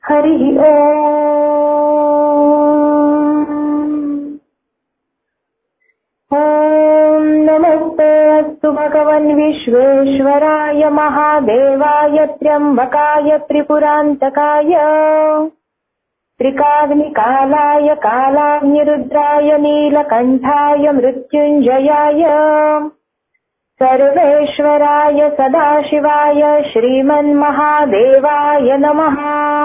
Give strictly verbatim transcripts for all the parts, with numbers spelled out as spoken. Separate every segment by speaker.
Speaker 1: हरि ओम। ओम नमस्ते अस्तु भगवन् विश्वेश्वराय महादेवाय त्र्यंबकाय त्रिपुरान्तकाय त्रिकाग्निकालाय कालाग्निरुद्राय नीलकण्ठाय मृत्युञ्जयाय सर्वेश्वराय सदाशिवाय श्रीमन्महादेवाय नमः।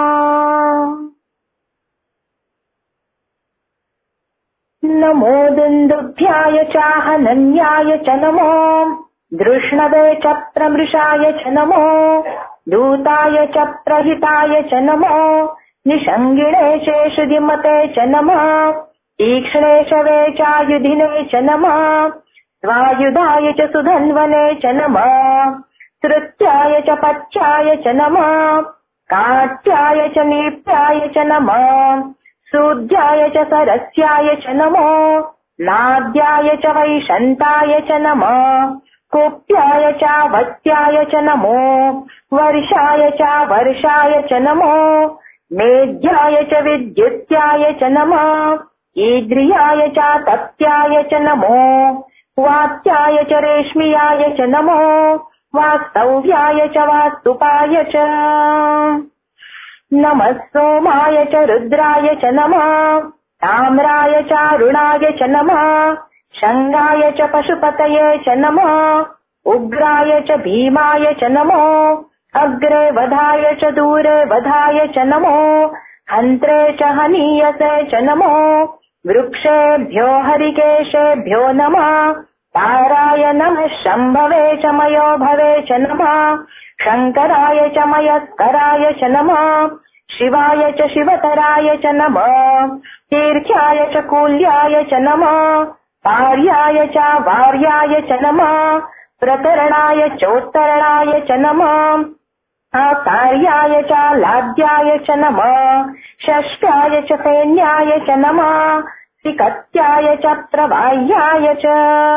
Speaker 1: नमो दुन्दुभ्याय चाहनन्याय च नमो धृष्णवे च प्रमृषाय च नमो दूताय च प्रहिताय च नमो निषङ्गिणे शेषुधिमते च नमः तीक्ष्णे शवे चायुधिने च नमः स्वायुधाय च सुधन्वने च नमः श्रुत्याय च पच्चाय च नमः काट्याय च नीप्याय च नमः सूद्याय च सरस्याय च नमो नाद्याय च वैशन्ताय च नमः कुप्याय च वत्याय च नमो वर्षाय च वर्षाय च नमो मेध्याय च विद्युत्याय च नमः ईद्रियाय च तप्त्याय च नमो वात्याय च रेश्मियाय च नमो वास्तव्याय च वास्तुपाय च नमः सोमाय च रुद्राय च नमः ताम्राय च अरुणाय च नमः शङ्गाय च पशुपतये च नमः उग्राय च भीमाय च नमो अग्रे वधाय च दूरे वधाय च नमो हन्त्रे च हनीयसे च नमो वृक्षेभ्यो हरिकेशेभ्यो नमः ताराय नमः शम्भवे च मयो भवे च नमः शङ्कराय च मयस्कराय च नमः शिवाय च शिवतराय च नमः तीर्थ्याय च कूल्याय च नमः पार्याय च वार्याय च नमः प्रतरणाय चोत्तरणाय च नमः आकार्याय च लाद्याय च नमः षष्ठाय च सैन्याय च नमः सिकत्याय च प्रवाह्याय च।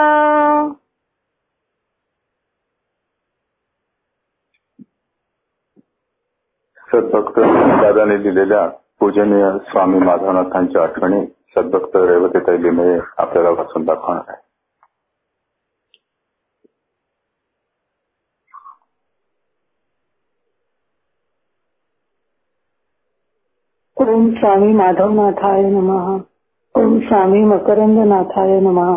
Speaker 2: सद्भक्त दादाने लिहिलेल्या पूजनीय स्वामी माधवनाथांच्या आठवणी सद्भक्त रेवतीताई लिमये आपल्याला वाचून दाखवणार आहे.
Speaker 3: ओम स्वामी माधवनाथाय नमः. ओम स्वामी मकरंदनाथाय नमः.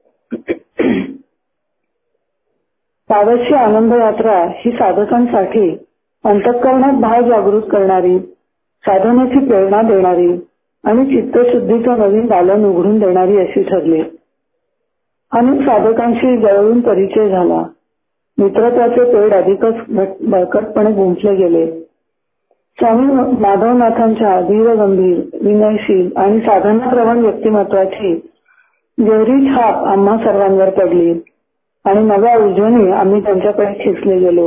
Speaker 3: पावशी आनंद यात्रा ही साधकांसाठी अंतःकरणात भाव जागृत करणारी, साधनेची प्रेरणा देणारी आणि चित्तशुद्धीचं नवीन दालन उघडून देणारी अशी ठरली. अनेक साधकांशी जवळून परिचय झाला. मित्रत्वाचे पेड अधिकच बळकटपणे गुंफले गेले. स्वामी माधवनाथांच्या धीरगंभीर, विनयशील आणि साधनाप्रवण व्यक्तिमत्वाची गहरी छाप आम्हा सर्वांवर पडली आणि नव्या ऊर्जेने आम्ही त्यांच्याकडे खेचले गेलो.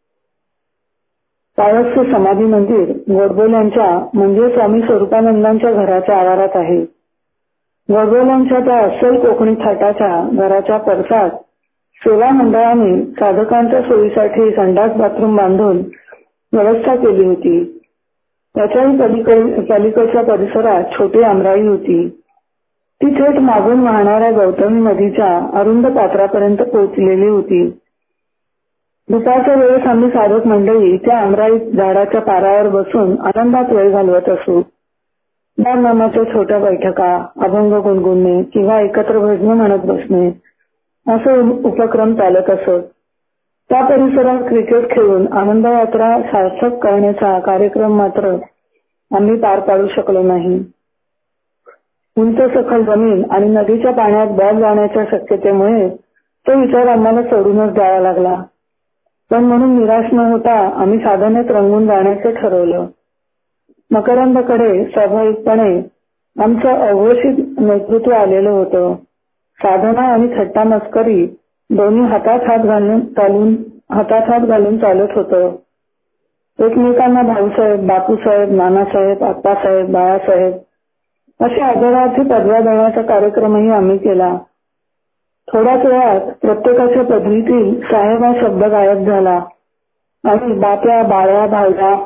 Speaker 3: पावसचे समाधी मंदिर गोडबोल्यांच्या म्हणजे स्वामी स्वरूपानंदांच्या घराच्या आवारात आहे. गोडबोल्यांच्या त्या अस्सल कोकणी थाटाच्या घराच्या परसात सेवा मंडळाने साधकांच्या सोयीसाठी संडास बाथरूम बांधून व्यवस्था केली होती. त्याच्याही पलीकडच्या परिसरात छोटी आमराई होती. ती थेट मागून वाहणाऱ्या गौतमी नदीच्या अरुंद पात्रापर्यंत पोहोचलेली होती. दुपारच्या वेळेस आम्ही साधक मंडळी त्या आमराईत झाडाच्या पारावर बसून आनंदात वेळ घालवत असू. नामाच्या छोट्या बैठका, अभंग गुणगुणणे किंवा एकत्र भजनं म्हणत बसणे असे उपक्रम चालत असत. त्या परिसरात क्रिकेट खेळून आनंद यात्रा सार्थक करण्याचा कार्यक्रम मात्र आम्ही पार पाडू शकलो नाही. उंच सखल जमीन आणि नदीच्या पाण्यात बॉल जाण्याच्या शक्यतेमुळे तो विचार आम्हाला सोडूनच द्यावा लागला. पण म्हणून निराश न होता आम्ही साधनेत रंगून जाण्याचे ठरवलं. मकरंदकडे स्वाभाविकपणे आमचं अघोषित नेतृत्व आलेलं होतं. साधना आणि थट्टा मस्करी दोन्ही हातात हात घालून चालून हातात हात घालून चालत होतं. एकमेकांना भाऊसाहेब, बापूसाहेब, नानासाहेब, आप्पासाहेब, बाळासाहेब असे आदरार्थी पदव्या देण्याचा कार्यक्रमही आम्ही केला. थोड्याच वेळात प्रत्येकाच्या पदवीतील साहेब हा शब्द गायब झाला आणि बाप्या, बाळ्या, भावजा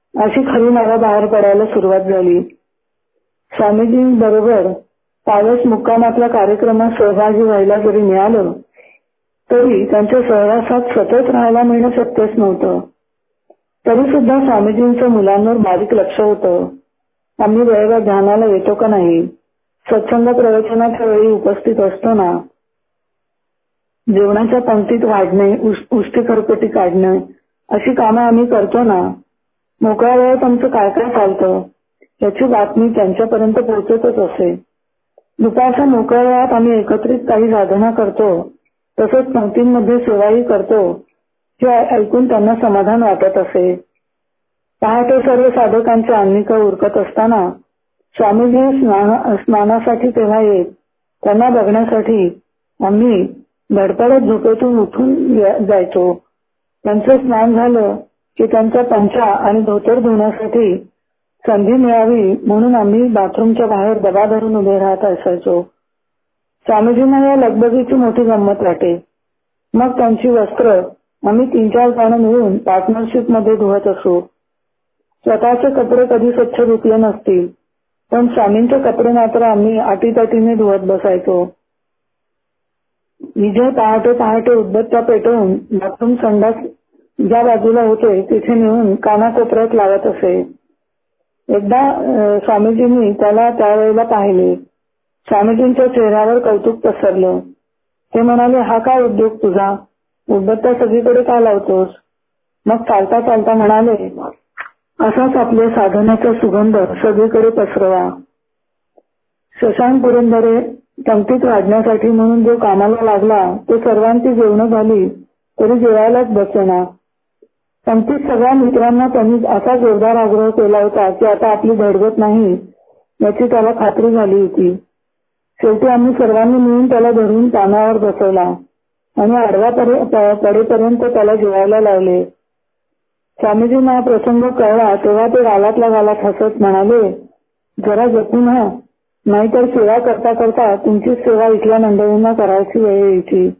Speaker 3: अशी खरी मला बाहेर पडायला सुरुवात झाली. स्वामीजींबरोबर पावस मुक्कामातल्या कार्यक्रमात सहभागी व्हायला जरी मिळालं तरी त्यांच्या सहवासात सतत राहायला मिळणं शक्यच नव्हतं. तरी सुद्धा स्वामीजींचं मुलांवर बारीक लक्ष होतं. आम्ही वेळेवर ध्यानाला येतो का नाही, सत्संग प्रवचनाच्या वेळी उपस्थित असतो ना, जेवणाच्या पंक्तीत वाढणे, उष्टी खरकटी काढणे अशी कामं आम्ही करतो ना, मोकळ्या वेळेत आमचं काय काय चालतं याची बातमी त्यांच्यापर्यंत पोहोचतच असे. दुपारच्या मोकळ्या वेळात आम्ही एकत्रित काही साधना करतो, तसंच पंक्तींमध्ये सेवाही करतो, हे ऐकून त्यांना समाधान वाटत असे. पहाटे सर्व साधकांचे अन्निका उरकत असताना स्वामीजी स्नान स्नानासाठी तेव्हा येत. त्यांना बघण्यासाठी आम्ही धडपडत झोपेतून उठून जायचो. त्यांचं स्नान झालं की त्यांचा पंचा आणि धोतर धुण्यासाठी संधी मिळावी म्हणून आम्ही बाथरूमच्या बाहेर डबा धरून उभे राहत असायचो. स्वामीजींना या लगबगीची मोठी गंमत वाटे. मग त्यांची वस्त्र आम्ही तीन चार जण मिळून पार्टनरशिप मध्ये धुवत असू. स्वतःचे कपडे कधी स्वच्छ धुतले नसतील, पण स्वामींचे कपडे मात्र आम्ही अटीतटीने धुवत बसायचो. विजय पहाटे पहाटे उदबत्त्या पेटवून बाथरूम संडास ज्या बाजूला होते तिथे नेऊन कानाकोपऱ्यात लावत असे. एकदा स्वामीजींनी त्याला त्यावेळेला पाहिले. स्वामीजींच्या चेहऱ्यावर कौतुक पसरलं. ते म्हणाले, हा काय उद्योग तुझा, उदबत्त्या सगळीकडे का लावतोस? मग चालता चालता म्हणाले, असाच आपल्या साधनाचा सुगंध सगळीकडे पसरवा. शशांक पुरंदरे पंक्तीत वाढण्यासाठी म्हणून जो कामाला लागला तो सर्वांची जेवणं झाली तरी जेवायलाच बसेना. पंक्तीत सगळ्या मित्रांना त्यांनी असा जोरदार आग्रह केला होता की आता आपली धडगत नाही याची त्याला खात्री झाली होती. शेवटी आम्ही सर्वांनी मिळून त्याला धरून पानावर बसवला आणि आडवा पडेपर्यंत त्याला जेवायला लावले. स्वामीजींना हा प्रसंग कळला तेव्हा ते गालातल्या गालात हसत म्हणाले, जरा जपून हा, नाहीतर सेवा करता करता तुमचीच सेवा इथल्या मंडळींना करायची वेळ यायची.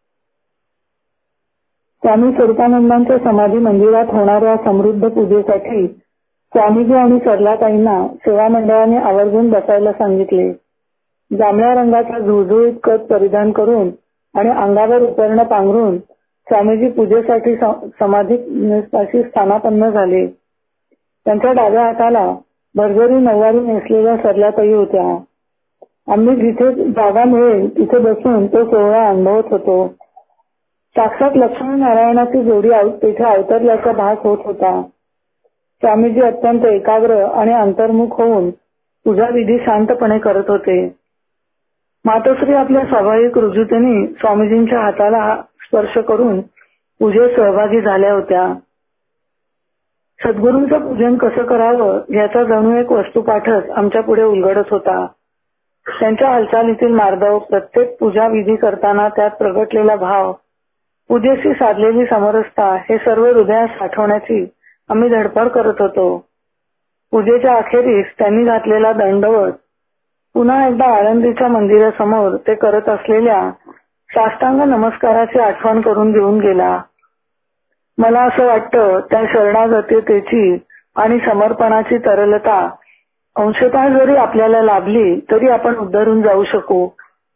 Speaker 3: स्वामी स्वरूपानंदांच्या समाधी मंदिरात होणाऱ्या समृद्ध पूजेसाठी स्वामीजी आणि सरलाताईंना सेवा मंडळाने आवर्जून बसायला सांगितले. जांभळ्या रंगाचा झुळझुळीत कट परिधान करून आणि अंगावर उपरणं पांघरून स्वामीजी पूजेसाठी समाधी स्थानापन्न झाले. त्यांच्या डाव्या हाताला भरभरी नऊवारी नेसलेल्या सरलाताई होत्या. आम्ही जिथे जागा मिळेल तिथे बसून तो सोहळा अनुभवत होतो. साक्षात लक्ष्मी नारायणाची जोडी तिथे अवतरल्याचा भास होत होता. स्वामीजी अत्यंत एकाग्र आणि अंतर्मुख होऊन पूजा विधी शांतपणे करत होते. मातोश्री आपल्या स्वाभाविक रुजुतेने स्वामीजींच्या हाताला स्पर्श करून पूजेत सहभागी झाल्या होत्या. सद्गुरूंचं पूजन कसं करावं याचा जणू एक वस्तुपाठच आमच्या पुढे उलगडत होता. त्यांच्या हालचालीतील मार्दव, प्रत्येक पूजा विधी करताना त्यात प्रगटलेला भाव, पूजेशी साधलेली समरसता हे सर्व हृदयात साठवण्याची आम्ही धडपड करत होतो. पूजेच्या अखेरीस त्यांनी घातलेला दंडवत पुन्हा एकदा आळंदीच्या मंदिरासमोर ते करत असलेल्या साष्टांग नमस्काराची आठवण करून देऊन गेला. मला असं वाटतं त्या शरणागततेची आणि समर्पणाची तरलता अंशतः जरी आपल्याला लाभली तरी आपण उद्धरून जाऊ शकू.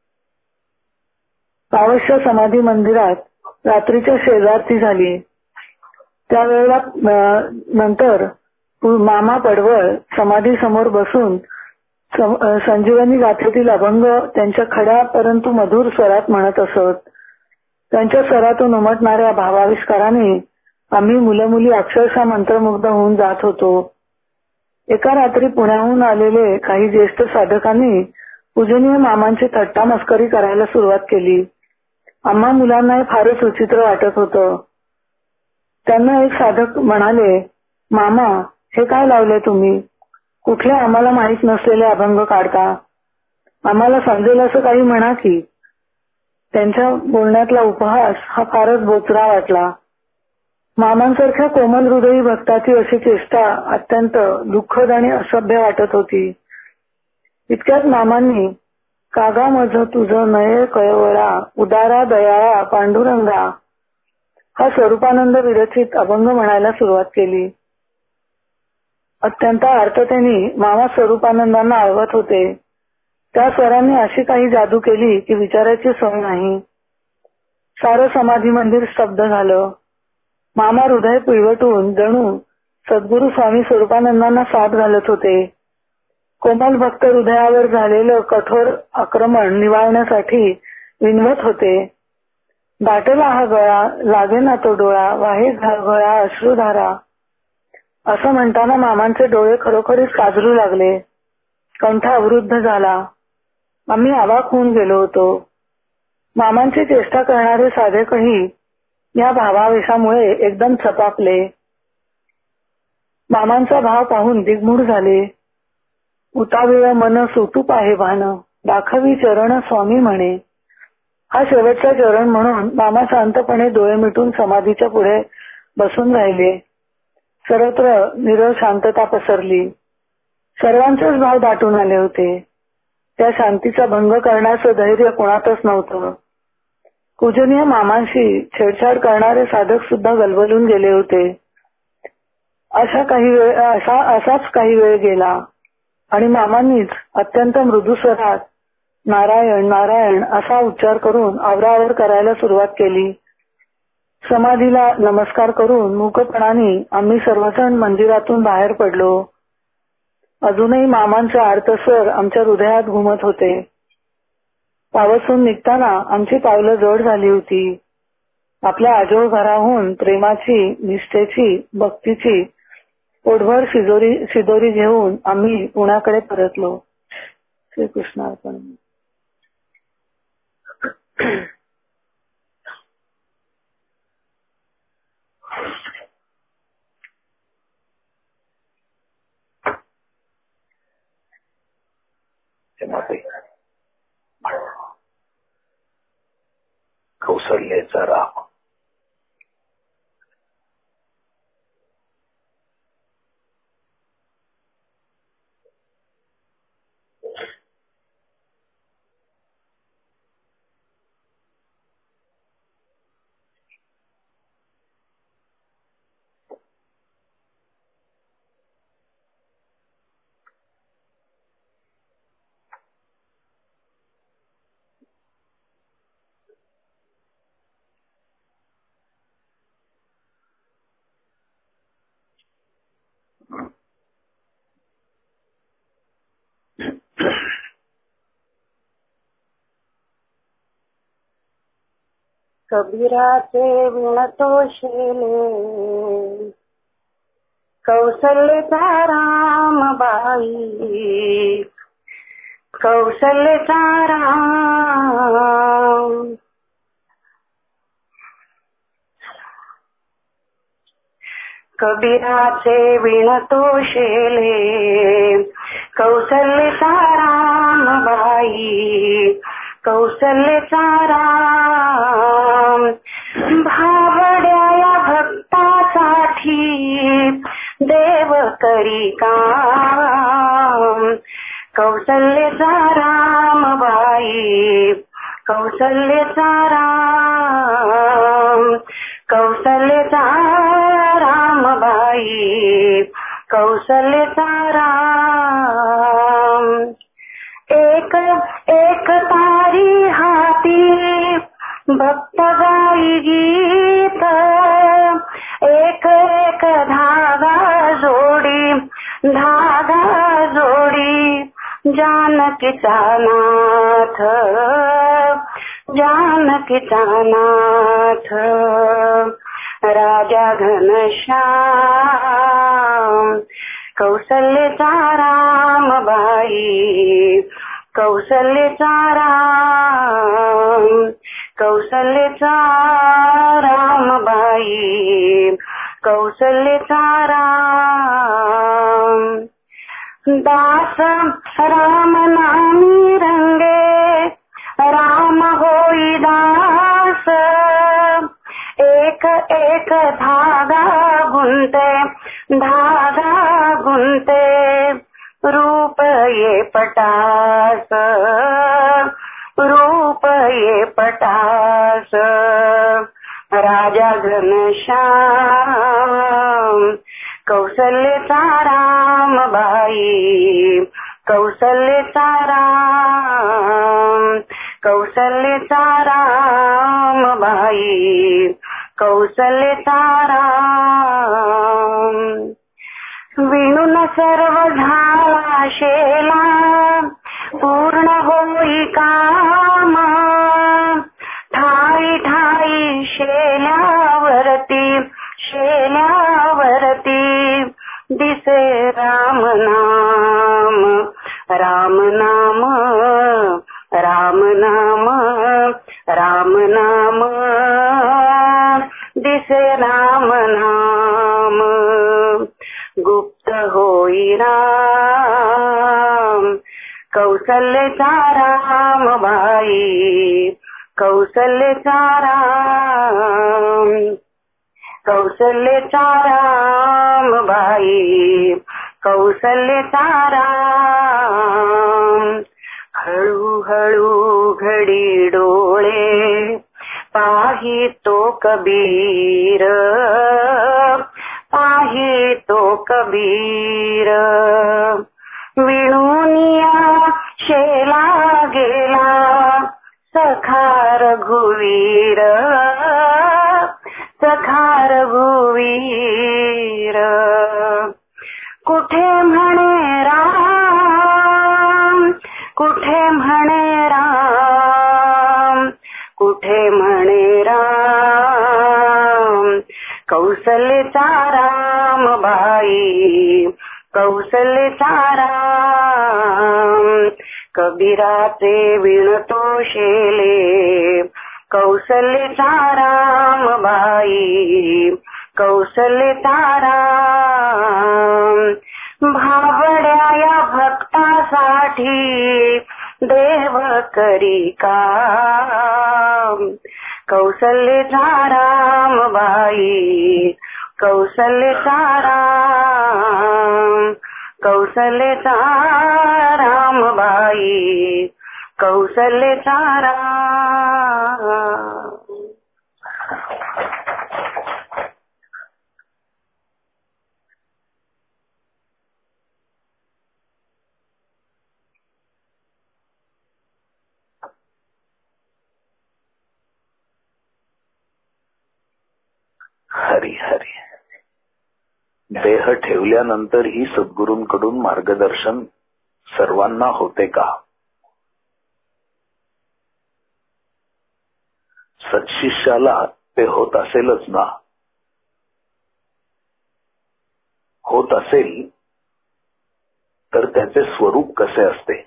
Speaker 3: पावसच्या समाधी मंदिरात रात्रीच्या शेजारती झाली. त्यावेळेला नंतर मामा पडवळ समाधी समोर बसून संजीवनी गाथेतील अभंग त्यांच्या खड्या परंतु मधुर स्वरात म्हणत असत. त्यांच्या स्वरातून उमटणाऱ्या भावाविष्काराने आम्ही मुलं मुली अक्षरशः मंत्रमुग्ध होऊन जात होतो. एका रात्री पुण्याहून आलेले काही ज्येष्ठ साधकांनी पूजनीय मामांची थट्टा मस्करी करायला सुरुवात केली. आम्हा मुलांना हे फारच विचित्र वाटत होतं. त्यांना एक साधक म्हणाले, मामा हे काय लावले तुम्ही? कुठले आम्हाला माहीत नसलेले अभंग काढता? आम्हाला समजेल असं काही म्हणा की. त्यांच्या बोलण्यातला उपहास हा फारच बोचरा वाटला. मामांसारख्या कोमल हृदयी भक्ताची अशी चेष्टा अत्यंत दुःखद आणि असभ्य वाटत होती. इतक्यात मामांनी कागा मज तुझं नये कळवळा उदारा दयाळा पांडुरंगा हा स्वरूपानंद विरचित अभंग म्हणायला सुरुवात केली. अत्यंत आर्ततेने मामा स्वरूपानंदांना आळवत होते. त्या स्वरांनी अशी काही जादू केली की विचारायची सोय नाही. सारं समाधी मंदिर स्तब्ध झालं. मामा हृदय पिळवटून जणू सद्गुरू स्वामी स्वरूपानंदांना साथ घालत होते. कोमल भक्त हृदयावर झालेलं कठोर आक्रमण निवाळण्यासाठी विनवत होते. दाटला हा गळा, लागेना तो डोळा, वाहे गळा अश्रुधारा, असं म्हणताना मामांचे डोळे खरोखरीच पाजरू लागले. कंठ अवरुद्ध झाला. आम्ही अवाक होऊन गेलो होतो. मामांची चेष्टा करणारे साधकही या भावावेशामुळे एकदम चपापले. मामांचा भाव पाहून दिग्मूढ झाले. उतावीळ मन सुतूप आहे भान, दाखवी चरण स्वामी म्हणे. हा शेवटचा चरण म्हणून मामा शांतपणे डोळे मिटून समाधीच्या पुढे बसून राहिले. सर्वत्र निरव शांतता पसरली. सर्वांचेच भाव दाटून आले होते. त्या शांतीचा भंग करण्याचं धैर्य कोणातच नव्हतं. पूजनीय मामांशी छेडछाड करणारे साधक सुद्धा गलबलून गेले होते. अशा काही वेळ असा असाच काही वेळ गेला आणि मामांनीच अत्यंत मृदू स्वरात नारायण नारायण असा उच्चार करून आवराआवर करायला सुरुवात केली. समाधीला नमस्कार करून मूकपणाने आम्ही सर्वजण मंदिरातून बाहेर पडलो. अजूनही मामांचे आर्तस्वर आमच्या हृदयात घुमत होते. पावसून निघताना आमची पावलं जड झाली होती. आपल्या आजोळ घराहून प्रेमाची, निष्ठेची, भक्तीची पोटभर शिदोरी शिदोरी घेऊन आम्ही पुण्याकडे परतलो. श्रीकृष्णार्पण.
Speaker 4: कौशल्याचा राम.
Speaker 1: कबीराचे विणतो शेले, कौशल्याचा रामबाई, कौशल्याचा राम. कबीराचे विणतो शेले, कौशल्याचा रामबाई, कौशल्याचा राम. भावड्या या भक्तासाठी देव करी काम. कौशल्याचा रामबाई, कौशल्याचा राम, कौशल्याचा रामबाई, कौशल्याचा राम. एक एक तारी हाती भक्त गाई गीत, एक एक धागा जोडी, धागा जोडी, जानकीचा नाथ, जानकीचा नाथ. राजा घनश्याम, कौशल्याचा रामबाई, कौशल्याचा राम, कौशल्याचा रामबाई, कौशल्याचा राम. दास राम नामी रंगे, राम होई दास. एक एक धागा गुंते, धागा गुंते, रूप ये पटास, रूप ये पटास. राजा घनश्याम, कौशल्याचा राम. रामबाई कौसल्याचा राम कौसल्याचा रामबाई कौसल्याचा राम विणून सर्व झाला शेला पूर्ण होई काम ठाई ठाई शेल्यावरती शेल्यावरती दिसे राम नाम राम नाम राम नाम राम नाम दिसे राम नाम गुप्त होई राम कौसल्याचा रामबाई कौसल्याचा राम कौसल्याचा रामबाई कौसल्याचा राम हळूहळू घडी डोळे पाही तो कबीर पाही तो कबीर विणुनिया शेला गेला सखा रघुवीर सखा रघुवीर कुठे म्हणे राम कुठे म्हणे राम कुठे म्हणे राम कौसल्याचा रामबाई कौसल्याचा राम कबीराचे विणतो शेले कौसल्याचा रामबाई कौसल्याचा राम भावड्या या भक्तासाठी देव करी काम कौसल्याचा रामबाई कौसल्याचा राम कौसल्याचा रामबाई कौसल्याचा राम
Speaker 4: हरी हरी. देह ठेवल्यानंतर ही सद्गुरूंकडून मार्गदर्शन सर्वांना होते का? सत्शिष्याला ते होत असेलच ना? होत असेल तर त्याचे स्वरूप कसे असते?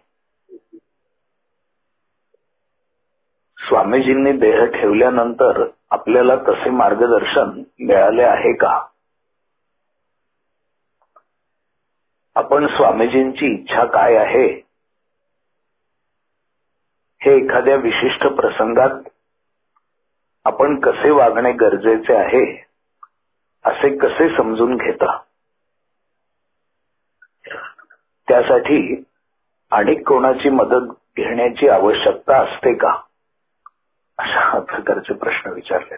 Speaker 4: स्वामीजींनी देह ठेवल्यानंतर आपल्याला तसे मार्गदर्शन मिळाले आहे का? आपण स्वामीजींची इच्छा काय आहे हे एखाद्या विशिष्ट प्रसंगात आपण कसे वागणे गरजेचे आहे असे कसे समजून घेता? त्यासाठी अनेक कोणाची मदत घेण्याची आवश्यकता असते का? अशा प्रकारचे प्रश्न विचारले.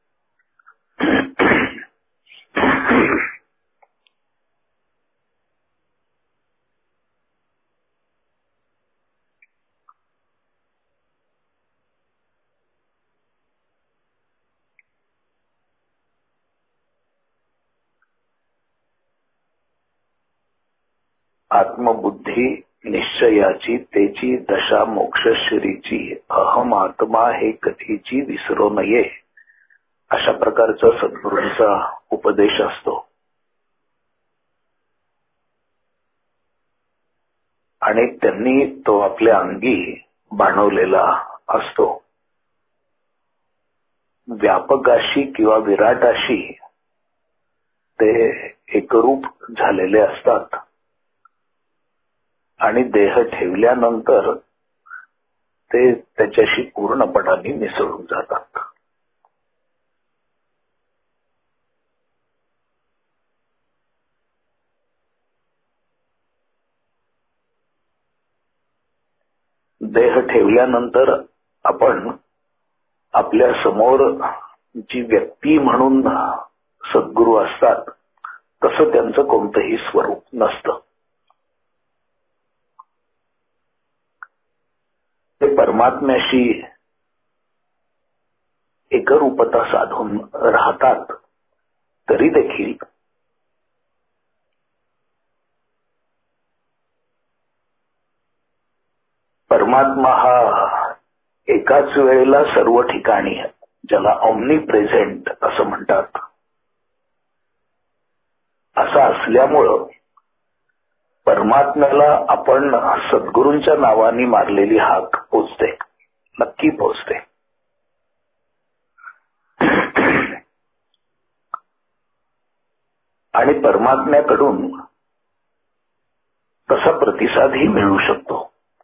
Speaker 4: आत्मबुद्धी निश्चयाची तेची दशा मोक्षश्रीची अहम आत्मा हे कधीची विसरू नये अशा प्रकारचा सद्गुरूंचा उपदेश असतो. आणि त्यांनी तो आपल्या अंगी बाणवलेला असतो. व्यापकाशी किंवा विराटाशी ते एकरूप झालेले असतात आणि देह ठेवल्यानंतर ते त्याच्याशी पूर्णपणाने मिसळून जातात. देह ठेवल्यानंतर आपण आपल्या समोर जी व्यक्ती म्हणून सद्गुरू असतात तसं त्यांचं कोणतंही स्वरूप नसतं. परमात्म्याशी एकरूपता साधून राहतात तरी देखील परमात्मा हा एकाच वेळेला सर्व ठिकाणी, ज्याला ऑमनी प्रेझेंट असं म्हणतात, असं असल्यामुळं परमात्म्याला आपण सद्गुरूंच्या नावाने मारलेली हाक पोचते, नक्की पोचते. आणि परमात्म्याकडून तसा प्रतिसादही मिळू शकतो.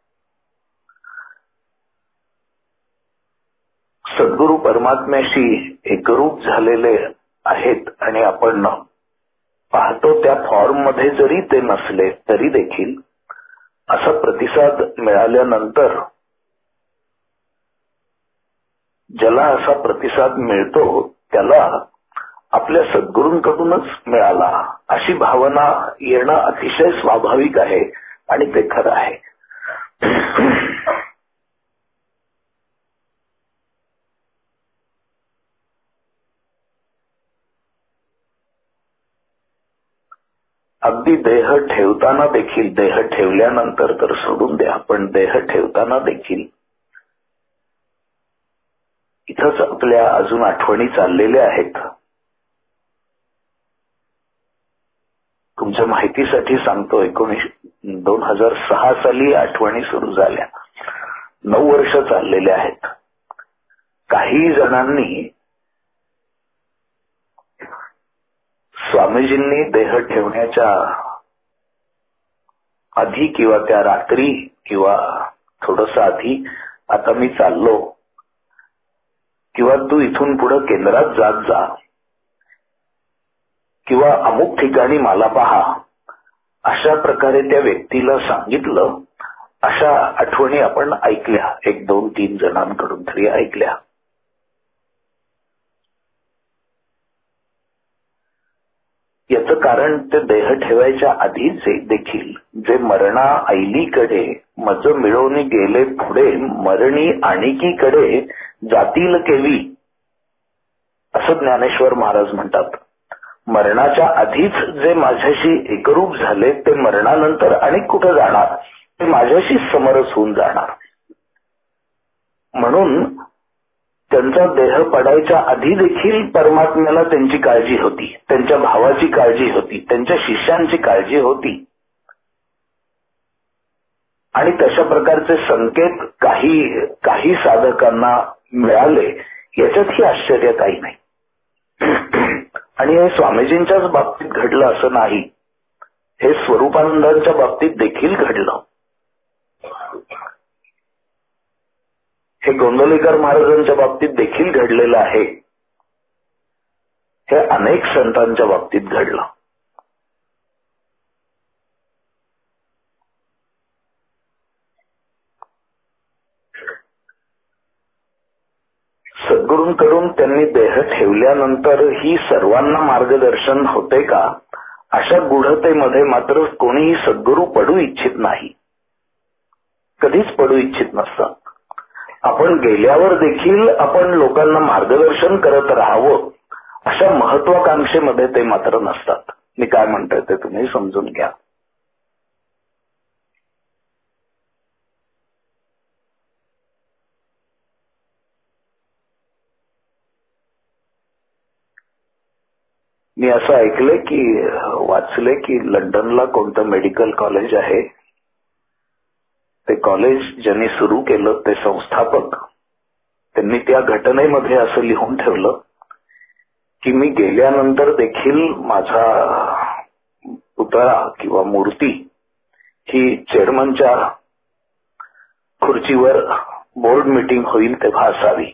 Speaker 4: सद्गुरू परमात्म्याशी एकरूप झालेले आहेत आणि आपण पाहतो त्या फॉर्म मध्ये जरी ते नसले तरी देखील असा प्रतिसाद मिळाल्यानंतर ज्याला असा प्रतिसाद मिळतो त्याला आपल्या सद्गुरूंकडूनच मिळाला अशी भावना येणं अतिशय स्वाभाविक आहे आणि ते खरं आहे. अगदी देह ठेवताना देखील, देह ठेवल्यानंतर तर सोडून द्या, पण देह ठेवताना देखील इथंच आपल्या अजून आठवणी चाललेल्या आहेत. तुमच्या माहितीसाठी सांगतो, एकोणीस दोन हजार सहा साली आठवणी सुरू झाल्या, नऊ वर्ष चाललेले आहेत. काही जणांनी स्वामीजींनी देह ठेवण्याच्या आधी किंवा त्या रात्री किंवा थोडस आधी, आता मी चाललो किंवा तू इथून पुढे केंद्रात जात जा किंवा अमुक ठिकाणी मला पहा, अशा प्रकारे त्या व्यक्तीला सांगितलं. अशा आठवणी आपण ऐकल्या, एक दोन तीन जणांकडून तरी ऐकल्या. याचं कारण ते देह ठेवायच्या आधीच देखील जे मरणा ऐलीकडे मज मिळवून गेले पुढे, मरणी आणिकीकडे जातील केवी, असं ज्ञानेश्वर महाराज म्हणतात. मरणाच्या आधीच जे माझ्याशी एकरूप झाले ते मरणानंतर आणि कुठे जाणार, ते माझ्याशी समरस होऊन जाणार. म्हणून त्यांचा देह पडायच्या आधी देखील परमात्म्याला त्यांची काळजी होती, त्यांच्या भावाची काळजी होती, त्यांच्या शिष्यांची काळजी होती. आणि तशा प्रकारचे संकेत काही काही साधकांना मिळाले, याच्यातही आश्चर्य काही नाही. आणि हे स्वामीजींच्याच बाबतीत घडलं असं नाही, हे स्वरूपानंदांच्या बाबतीत देखील घडलं. हे गोंदवलेकर महाराजांच्या बाबतीत देखील घडलेलं आहे. हे अनेक संतांच्या बाबतीत घडलं. सद्गुरूंकडून त्यांनी देह ठेवल्यानंतर ही सर्वांना मार्गदर्शन होते का, अशा गूढतेमध्ये मात्र कोणीही सद्गुरू पडू इच्छित नाही, कधीच पडू इच्छित नसतात. आपण गेल्यावर देखील आपण लोकांना मार्गदर्शन करत राहावं अशा महत्वाकांक्षेमध्ये ते मात्र नसतात. मी काय म्हणतोय ते तुम्ही समजून घ्या. मी असं ऐकलंय की, वाचलंय की लंडनला कोणतं मेडिकल कॉलेज आहे, ते कॉलेज ज्यांनी सुरू केलं ते संस्थापक, त्यांनी त्या घटनेमध्ये असं लिहून ठेवलं की मी गेल्यानंतर देखील माझा पुतळा किंवा मूर्ती ही चेअरमनच्या खुर्चीवर बोर्ड मीटिंग होईल तेव्हा असावी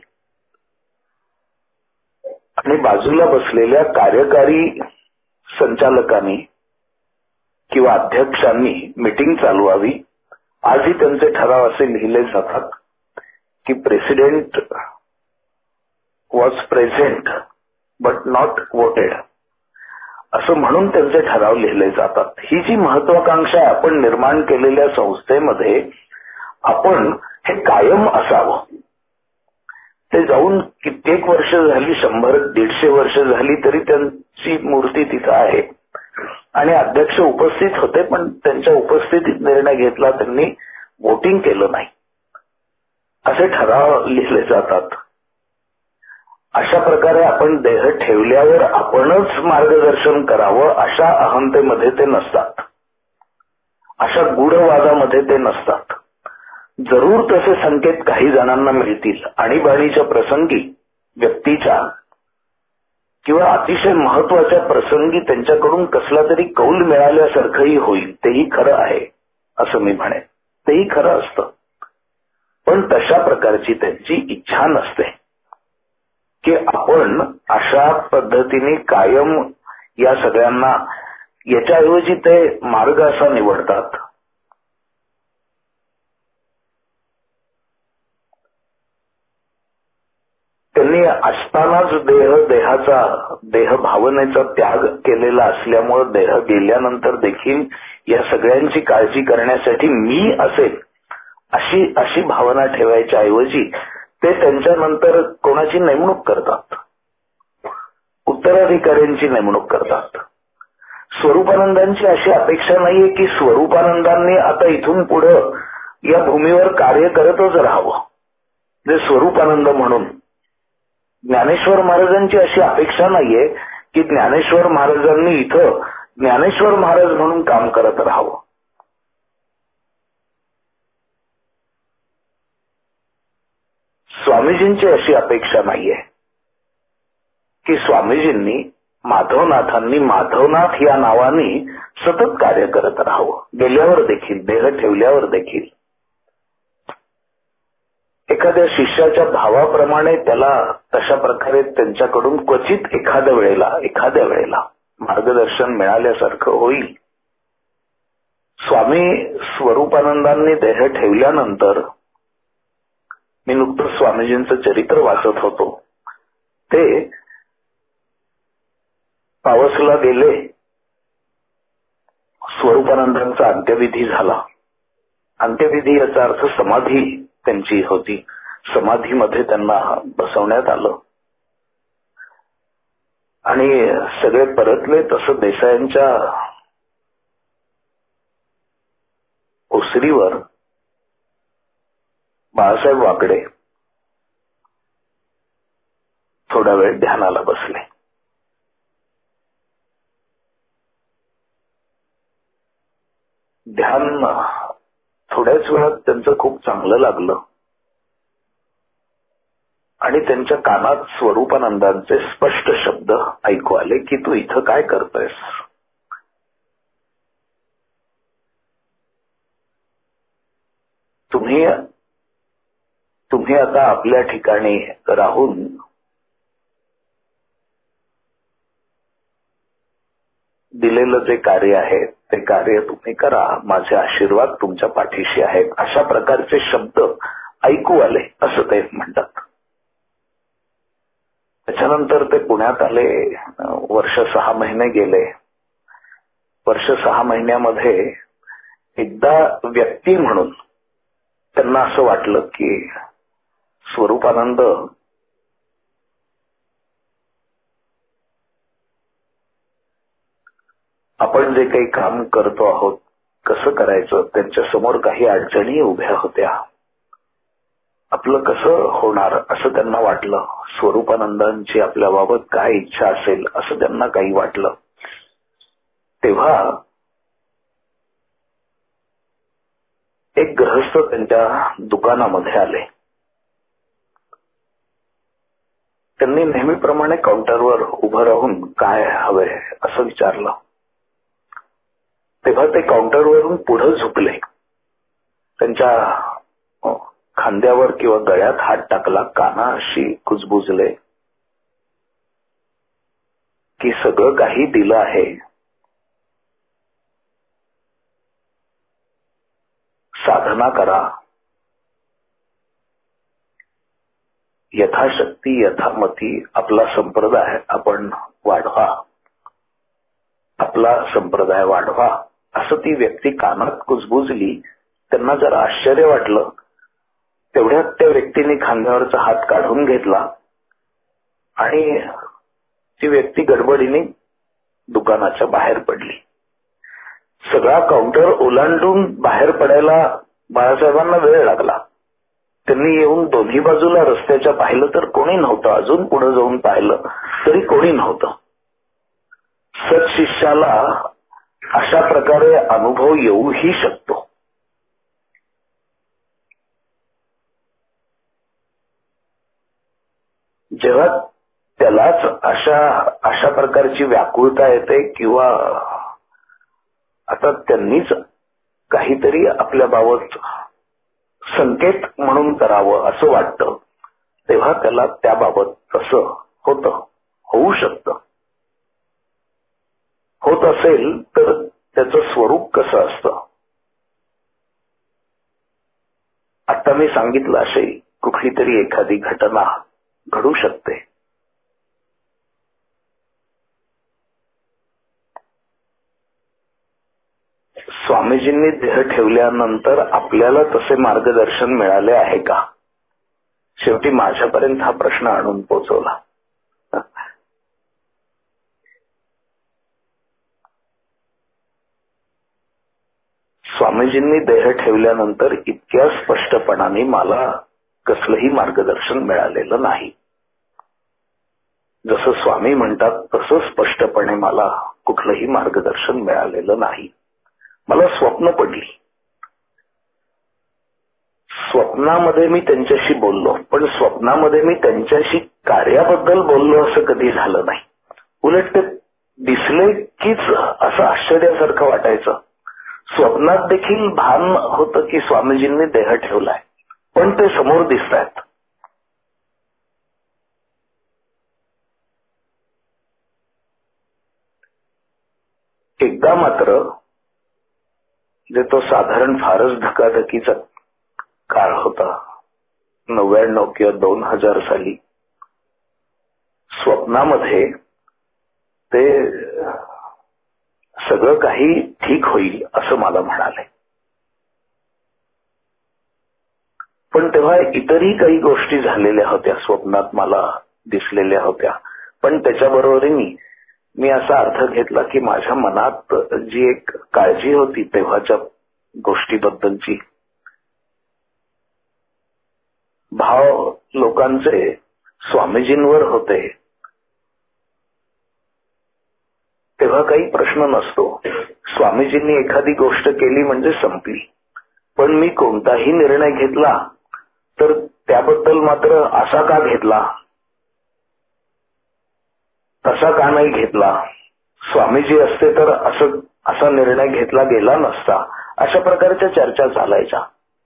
Speaker 4: आणि बाजूला बसलेल्या कार्यकारी संचालकांनी किंवा अध्यक्षांनी मीटिंग चालवावी. आजही त्यांचे ठराव असे लिहिले जातात की president was present but not voted, असं म्हणून त्यांचे ठराव लिहिले जातात. ही जी महत्वाकांक्षा आपण निर्माण केलेल्या संस्थेमध्ये आपण हे कायम असावं. ते जाऊन कित्येक वर्ष झाली, शंभर दीडशे वर्ष झाली तरी त्यांची मूर्ती तिथं आहे आणि अध्यक्ष उपस्थित होते, पण त्यांच्या उपस्थितीत निर्णय घेतला, त्यांनी वोटिंग केलं नाही, असे ठराव लिहिले जातात. अशा प्रकारे आपण देह ठेवल्यावर आपणच मार्गदर्शन करावं अशा अहंतेमध्ये ते नसतात, अशा गूढवादामध्ये ते नसतात. जरूर तसे संकेत काही जणांना मिळतील. आणीबाणीच्या प्रसंगी व्यक्तीच्या किंवा अतिशय महत्वाच्या प्रसंगी त्यांच्याकडून कसला तरी कौल मिळाल्यासारखंही होईल, तेही खरं आहे असं मी म्हणेन, तेही खरं असतं. पण तशा प्रकारची त्यांची इच्छा नसते की आपण अशा पद्धतीने कायम या सगळ्यांना, याच्याऐवजी ते मार्ग असा निवडतात त्यांनी असतानाच देह देहाचा देह भावनेचा त्याग केलेला असल्यामुळे देह गेल्यानंतर देखील या सगळ्यांची काळजी करण्यासाठी मी असेल अशी अशी भावना ठेवायच्या ऐवजी ते त्यांच्यानंतर कोणाची नेमणूक करतात, उत्तराधिकाऱ्यांची नेमणूक करतात. स्वरूपानंदांची अशी अपेक्षा नाहीये की स्वरूपानंदांनी आता इथून पुढं या भूमीवर कार्य करतच राहावं जे स्वरूपानंद म्हणून. ज्ञानेश्वर महाराजांची अशी अपेक्षा नाहीये की ज्ञानेश्वर महाराजांनी इथं ज्ञानेश्वर महाराज म्हणून काम करत राहावं. स्वामीजींची अशी अपेक्षा नाहीये की स्वामीजींनी माधवनाथांनी माधवनाथ या नावाने सतत कार्य करत राहावं, गेल्यावर देखील, देह ठेवल्यावर देखील. एखाद्या शिष्याच्या भावाप्रमाणे त्याला तशा प्रकारे त्यांच्याकडून क्वचित एखाद्या वेळेला एखाद्या वेळेला मार्गदर्शन मिळाल्यासारखं होईल. स्वामी स्वरूपानंदांनी देह ठेवल्यानंतर मी नुकतंच स्वामीजींचं चरित्र वाचत होतो. ते पावसला गेले, स्वरूपानंदांचा अंत्यविधी झाला. अंत्यविधी याचा अर्थ समाधी त्यांची होती, समाधीमध्ये त्यांना बसवण्यात आलं आणि सगळे परतले. तसं देसायांच्या ओसरीवर बाळासाहेब वाकडे थोडा वेळ ध्यानाला बसले. ध्यान थोड्याच वेळात त्यांचं खूप चांगलं लागलं आणि त्यांच्या कानात स्वरूपानंदांचे स्पष्ट शब्द ऐकू आले की तू इथं काय करतोयस? तुम्ही तुम्ही आता आपल्या ठिकाणी राहून दिलेलं जे कार्य आहे ते कार्य तुम्ही करा, माझे आशीर्वाद तुमच्या पाठीशी आहेत, अशा प्रकारचे शब्द ऐकू आले असं ते म्हणतात. त्याच्यानंतर ते पुण्यात आले. वर्ष सहा महिने गेले. वर्ष सहा महिन्यामध्ये एकदा व्यक्ती म्हणून त्यांना असं वाटलं की स्वरूपानंद आपण जे काही काम करतो आहोत कसं करायचं, त्यांच्या समोर काही अडचणी उभ्या होत्या, आपलं कसं होणार असं त्यांना वाटलं. स्वरूपानंदांची आपल्याबाबत काय इच्छा असेल असं त्यांना काही वाटलं. तेव्हा एक गृहस्थ त्यांच्या दुकानामध्ये आले. त्यांनी नेहमीप्रमाणे काउंटरवर उभं राहून काय हवंय असं विचारलं. तेव्हा ते काउंटरवरून पुढे झुकले. त्यांच्या खांद्यावर किंवा गळ्यात हात टाकला, कानाशी कुजबुजले की सगळं काही दिलं आहे, साधना करा, यथाशक्ती यथामती आपला संप्रदाय आपण वाढवा, आपला संप्रदाय वाढवा असं ती व्यक्ती कानात कुजबुजली. त्यांना जरा आश्चर्य वाटलं तेवढ्यात त्या व्यक्तीने खांद्यावरचा हात काढून घेतला आणि ती व्यक्ती गडबडीने दुकानाच्या बाहेर पडली. सगळा काउंटर ओलांडून बाहेर पडायला बाळासाहेबांना वेळ लागला. त्यांनी येऊन दोन्ही बाजूला रस्त्याच्या पाहिलं तर कोणी नव्हतं. अजून पुढे जाऊन पाहिलं तरी कोणी नव्हतं. सत्शिष्याला अशा प्रकारे अनुभव येऊही शकतो. जेव्हा त्यालाच अशा अशा प्रकारची व्याकुळता येते किंवा आता त्यांनीच काहीतरी आपल्या बाबत संकेत म्हणून करावं असं वाटतं, तेव्हा त्याला त्याबाबत तसं होतं, होऊ शकतं. होत असेल तर त्याचं स्वरूप कसं असतं. आता मी सांगितलं अशी कुठली तरी एखादी घटना घडू शकते. स्वामीजींनी देह ठेवल्यानंतर आपल्याला तसे मार्गदर्शन मिळाले आहे का? शेवटी माझ्यापर्यंत हा प्रश्न आणून पोहोचवला. स्वामीजींनी देह ठेवल्यानंतर इतक्या स्पष्टपणाने मला कसलंही मार्गदर्शन मिळालेलं नाही. जसं स्वामी म्हणतात तसं स्पष्टपणे मला कुठलंही मार्गदर्शन मिळालेलं नाही. मला स्वप्न पडली. स्वप्नामध्ये मी त्यांच्याशी बोललो, पण स्वप्नामध्ये मी त्यांच्याशी कार्याबद्दल बोललो असं कधी झालं नाही. उलट ते दिसले कीच असं आश्चर्यासारखं वाटायचं. स्वप्नात देखील भान होतं की स्वामीजींनी देह ठेवलाय, पण ते समोर दिसत आहेत. एकदा मात्र जे तो साधारण फारच धकाधकीचा काळ होता, नव्याण्णव किंवा दोन हजार साली, स्वप्नामध्ये ते सगळं काही ठीक होईल असं मला म्हणाले. पण तेव्हा इतरही काही गोष्टी झालेल्या होत्या, स्वप्नात मला दिसलेल्या होत्या. पण त्याच्याबरोबरीने मी असा अर्थ घेतला की माझ्या मनात जी एक काळजी होती तेव्हाच्या गोष्टीबद्दलची, भाव लोकांचे स्वामीजींवर होते, तेव्हा काही प्रश्न नसतो. स्वामीजींनी एखादी गोष्ट केली म्हणजे संपली. पण मी कोणताही निर्णय घेतला तर त्याबद्दल मात्र असा का घेतला, तसा का नाही घेतला, स्वामीजी असते तर असं असा निर्णय घेतला गेला नसता, अशा प्रकारच्या चर्चा चालायच्या.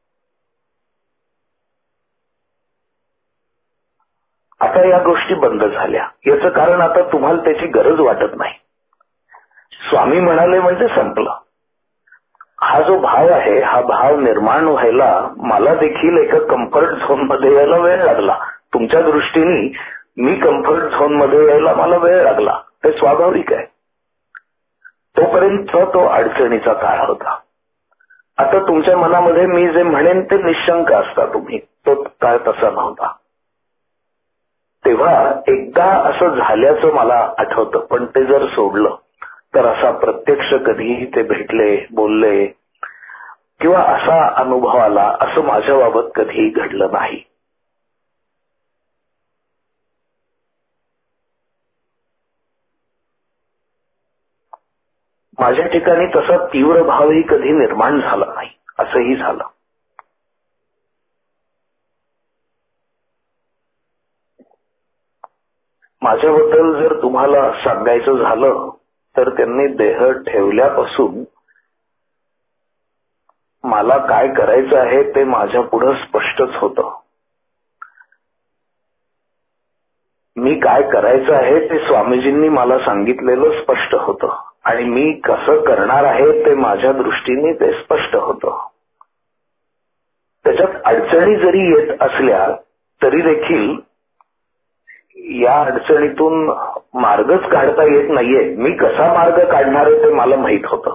Speaker 4: आता या गोष्टी बंद झाल्या. याचं कारण आता तुम्हाला त्याची गरज वाटत नाही. स्वामी म्हणाले म्हणजे संपलं. हा जो भाव आहे, हा भाव निर्माण व्हायला मला देखील एका कम्फर्ट झोन मध्ये यायला वेळ लागला. तुमच्या दृष्टीने मी कम्फर्ट झोन मध्ये यायला मला वेळ लागला, ते स्वाभाविक आहे. तोपर्यंत तो अडचणीचा काळ होता. आता तुमच्या मनामध्ये मी जे म्हणेन ते निशंक असता तुम्ही, तो काळ तसा नव्हता. तेव्हा एकदा असं झाल्याचं मला आठवतं, पण ते जर सोडलं तर असा प्रत्यक्ष कधीही ते भेटले, बोलले किंवा असा अनुभव आला असं माझ्या बाबत कधीही घडलं नाही. माझ्या ठिकाणी तसा तीव्र भावही कधी निर्माण झाला नाही, असंही झालं. माझ्याबद्दल जर तुम्हाला सांगायचं झालं तर त्यांनी देह ठेवल्यापासून मला काय करायचं आहे ते माझ्या पुढं स्पष्टच होतं. मी काय करायचं आहे ते स्वामीजींनी मला सांगितलेलं स्पष्ट होतं आणि मी कसं करणार आहे ते माझ्या दृष्टीने ते स्पष्ट होतं. त्याच्यात अडचणी जरी येत असल्या तरी देखील या अडचणीतून मार्गच काढता येत नाहीये, मी कसा मार्ग काढणार आहे ते मला माहित होतं.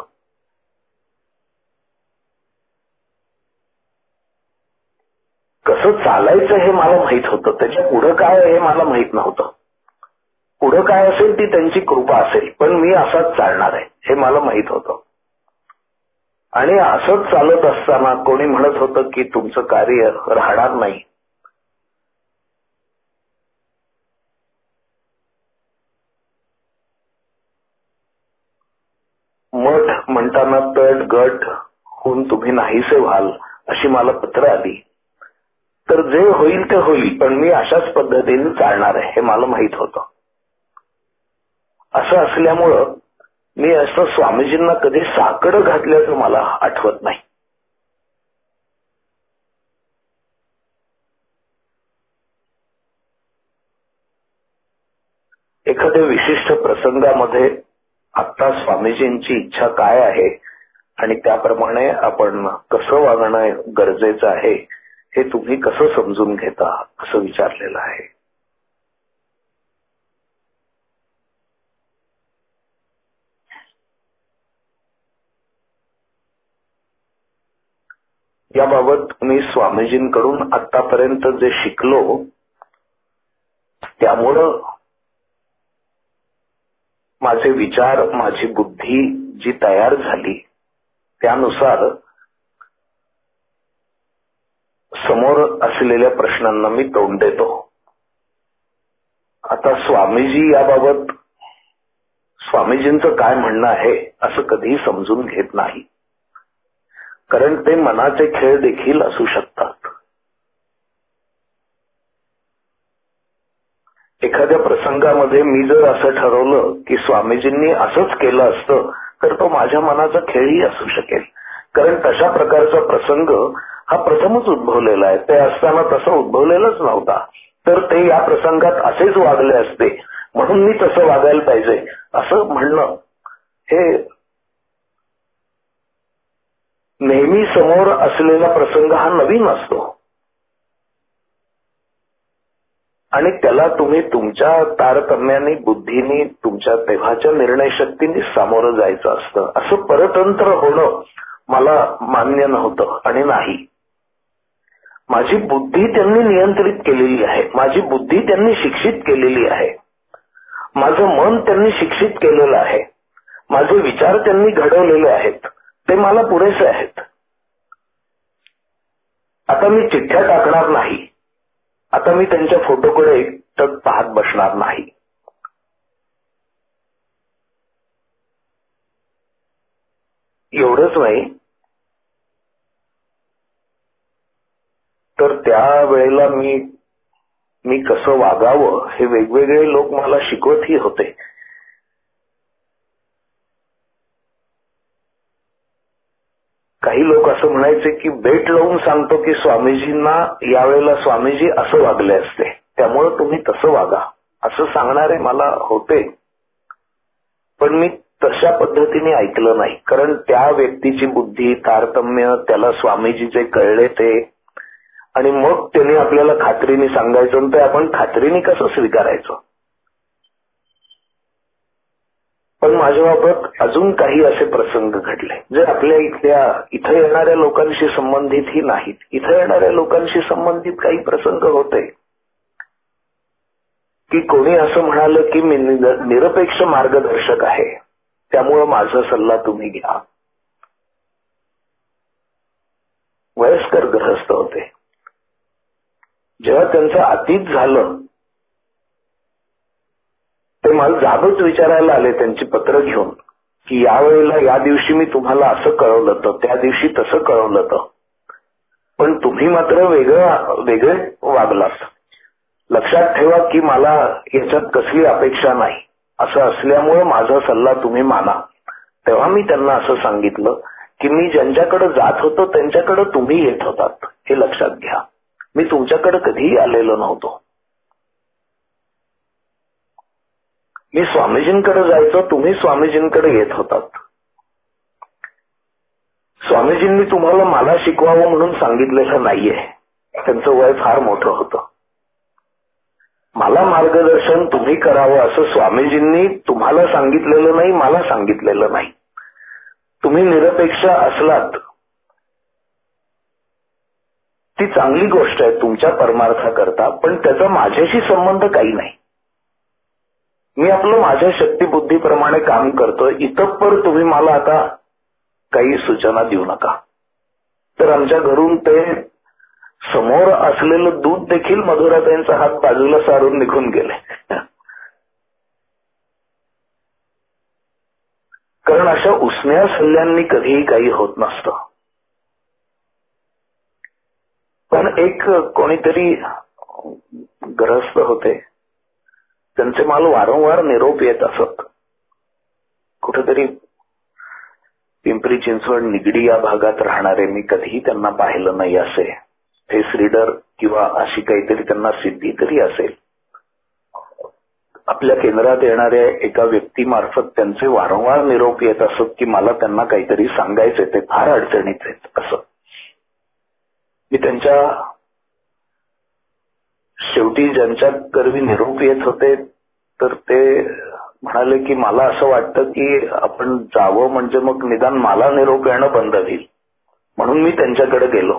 Speaker 4: कसं चालायचं हे मला माहित होतं, त्याच्या पुढं काय हे मला माहित नव्हतं. पुढं काय असेल ती त्यांची कृपा असेल, पण मी असाच चालणार आहे हे मला माहित होतं. आणि असंच चालत असताना कोणी म्हणत होतं की तुमचं कार्य राहणार नाही. मठ म्हणताना तट गट होऊन तुम्ही नाहीसे व्हाल अशी मला पत्र आली. तर जे होईल ते होईल, पण मी अशाच पद्धतीने चालणार आहे हे मला माहित होतं. असं असल्यामुळं मी असं स्वामीजींना कधी साकडं घातल्याचं मला आठवत नाही. एखाद्या विशिष्ट प्रसंगामध्ये आता स्वामीजींची इच्छा काय आहे आणि त्याप्रमाणे आपण कसं वागणं गरजेचं आहे हे तुम्ही कसं समजून घेता असं विचारलेलं आहे. याबाबत मी स्वामीजींकडून आतापर्यंत जे शिकलो त्यामुळं माझे विचार, माझी बुद्धी जी तयार झाली त्यानुसार समोर असलेल्या प्रश्नांना मी तोंड देतो. आता स्वामीजी याबाबत स्वामीजींचं काय म्हणणं आहे असं कधीही समजून घेत नाही, कारण ते मनाचे खेळ देखील असू शकतात. एखाद्या प्रसंगामध्ये मी जर असं ठरवलं की स्वामीजींनी असंच केलं असतं तर तो माझ्या मनाचा खेळही असू शकेल, कारण तशा प्रकारचा प्रसंग हा प्रथमच उद्भवलेला आहे. ते असताना तसं उद्भवलेलंच नव्हता, तर ते या प्रसंगात असेच वागले असते म्हणून मी तसं वागायला पाहिजे असं म्हणणं हे नेहमी समोर असलेला प्रसंग हा नवीन असतो आणि त्याला तुम्ही तुमच्या तारतम्याने, बुद्धीने, तुमच्या तेव्हाच्या निर्णय शक्तीने सामोरं जायचं असतं. असं परतंत्र होणं मला मान्य नव्हतं आणि नाही. माझी बुद्धी त्यांनी नियंत्रित केलेली आहे, माझी बुद्धी त्यांनी शिक्षित केलेली आहे, माझं मन त्यांनी शिक्षित केलेलं आहे, माझे विचार त्यांनी घडवलेले आहेत, ते मला पुरेसे आहेत. आता मी चिठ्ठ्या टाकणार नाही, आता मी त्यांच्या फोटोकडे एकटक पाहत बसणार नाही. एवढंच नाही तर त्या वेळेला मी मी कसं वागावं हे वेगवेगळे लोक मला शिकवतही होते. काही लोक असं म्हणायचे की बेट लावून सांगतो की स्वामीजींना यावेळेला स्वामीजी असं वागले असते त्यामुळे तुम्ही तसं वागा असं सांगणारे मला होते, पण मी तशा पद्धतीने ऐकलं नाही, कारण त्या व्यक्तीची बुद्धी, तारतम्य, त्याला स्वामीजीचे कळले ते, आणि मग त्यांनी आपल्याला खात्रीने सांगायचं ते आपण खात्रीने कसं स्वीकारायचं. पण माझ्याबाबत अजून काही असे प्रसंग घडले जे आपल्या इथल्या इथं येणाऱ्या लोकांशी संबंधितही नाहीत. इथं येणाऱ्या लोकांशी संबंधित काही प्रसंग होते की कोणी असं म्हणालं की मी निरपेक्ष मार्गदर्शक आहे त्यामुळं माझा सल्ला तुम्ही घ्या. वयस्कर गृहस्थ होते. जेव्हा त्यांचं अतीत झालं ते मला जागच विचारायला आले त्यांची पत्र घेऊन की यावेळेला या दिवशी मी तुम्हाला असं कळवलं होतं, त्या दिवशी तसं कळवलं होतं, पण तुम्ही मात्र वेगळं वेगळे वागलात. लक्षात ठेवा की मला याच्यात कसली अपेक्षा नाही, असं असल्यामुळे माझा सल्ला तुम्ही माना. तेव्हा मी त्यांना असं सांगितलं की मी ज्यांच्याकडे जात होतो त्यांच्याकडे तुम्ही येत होतात हे लक्षात घ्या. मी तुमच्याकडे कधीही आलेलो नव्हतो. मी स्वामीजींकडे जायचो, तुम्ही स्वामीजींकडे येत होतात. स्वामीजींनी तुम्हाला मला शिकवावं म्हणून सांगितलेलं नाहीये, त्यांचं वय फार मोठं होतं. मला मार्गदर्शन तुम्ही करावं असं स्वामीजींनी तुम्हाला सांगितलेलं नाही, मला सांगितलेलं नाही. तुम्ही निरपेक्ष असलात ती चांगली गोष्ट आहे तुमच्या परमार्थाकरता, पण त्याचा माझ्याशी संबंध काही नाही. मी आपलं माझ्या शक्तिबुद्धीप्रमाणे काम करतोय. इतपर तुम्ही मला आता काही सूचना देऊ नका. तर आमच्या घरून ते समोर असलेलं दूध देखील मधुराताईंचा हात बाजूला सारून निघून गेले. कारण अशा उसन्या सल्ल्यांनी कधीही काही होत नसतं. पण एक कोणीतरी ग्रहस्थ होते, त्यांचे मला वारंवार निरोप येत असत. कुठेतरी पिंपरी चिंचवड निगडी या भागात राहणारे, मी कधीही त्यांना पाहिलं नाही असे, फेस रीडर किंवा अशी काहीतरी त्यांना सिद्धी तरी असेल. आपल्या केंद्रात येणाऱ्या एका व्यक्तीमार्फत त्यांचे वारंवार निरोप येत असत की मला त्यांना काहीतरी सांगायचे, ते फार अडचणीत आहेत असं. मी त्यांच्या शेवटी ज्यांच्या करवी निरोप येत होते तर ते म्हणाले की मला असं वाटतं की आपण जावं म्हणजे मग निदान मला निरोप येणं बंद होईल. म्हणून मी त्यांच्याकडे गेलो.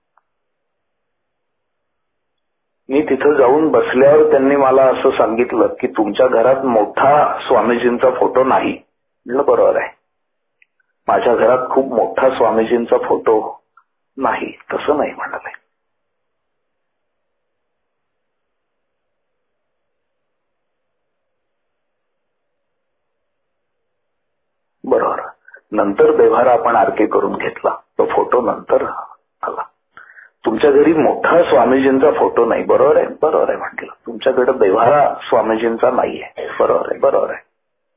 Speaker 4: मी तिथं जाऊन बसल्यावर त्यांनी मला असं सांगितलं की तुमच्या घरात मोठा स्वामीजींचा फोटो नाही. म्हणलं बरोबर आहे, माझ्या घरात खूप मोठा स्वामीजींचा फोटो नाही. तसं नाही म्हणाले. बरोबर. नंतर व्यवहार आपण आरके करून घेतला, तो फोटो नंतर आला. तुमच्या घरी मोठा स्वामीजींचा फोटो नाही. बरोबर आहे, बरोबर आहे म्हटलं. तुमच्याकडे व्यवहारा स्वामीजींचा नाहीये. बरोबर आहे, बरोबर आहे.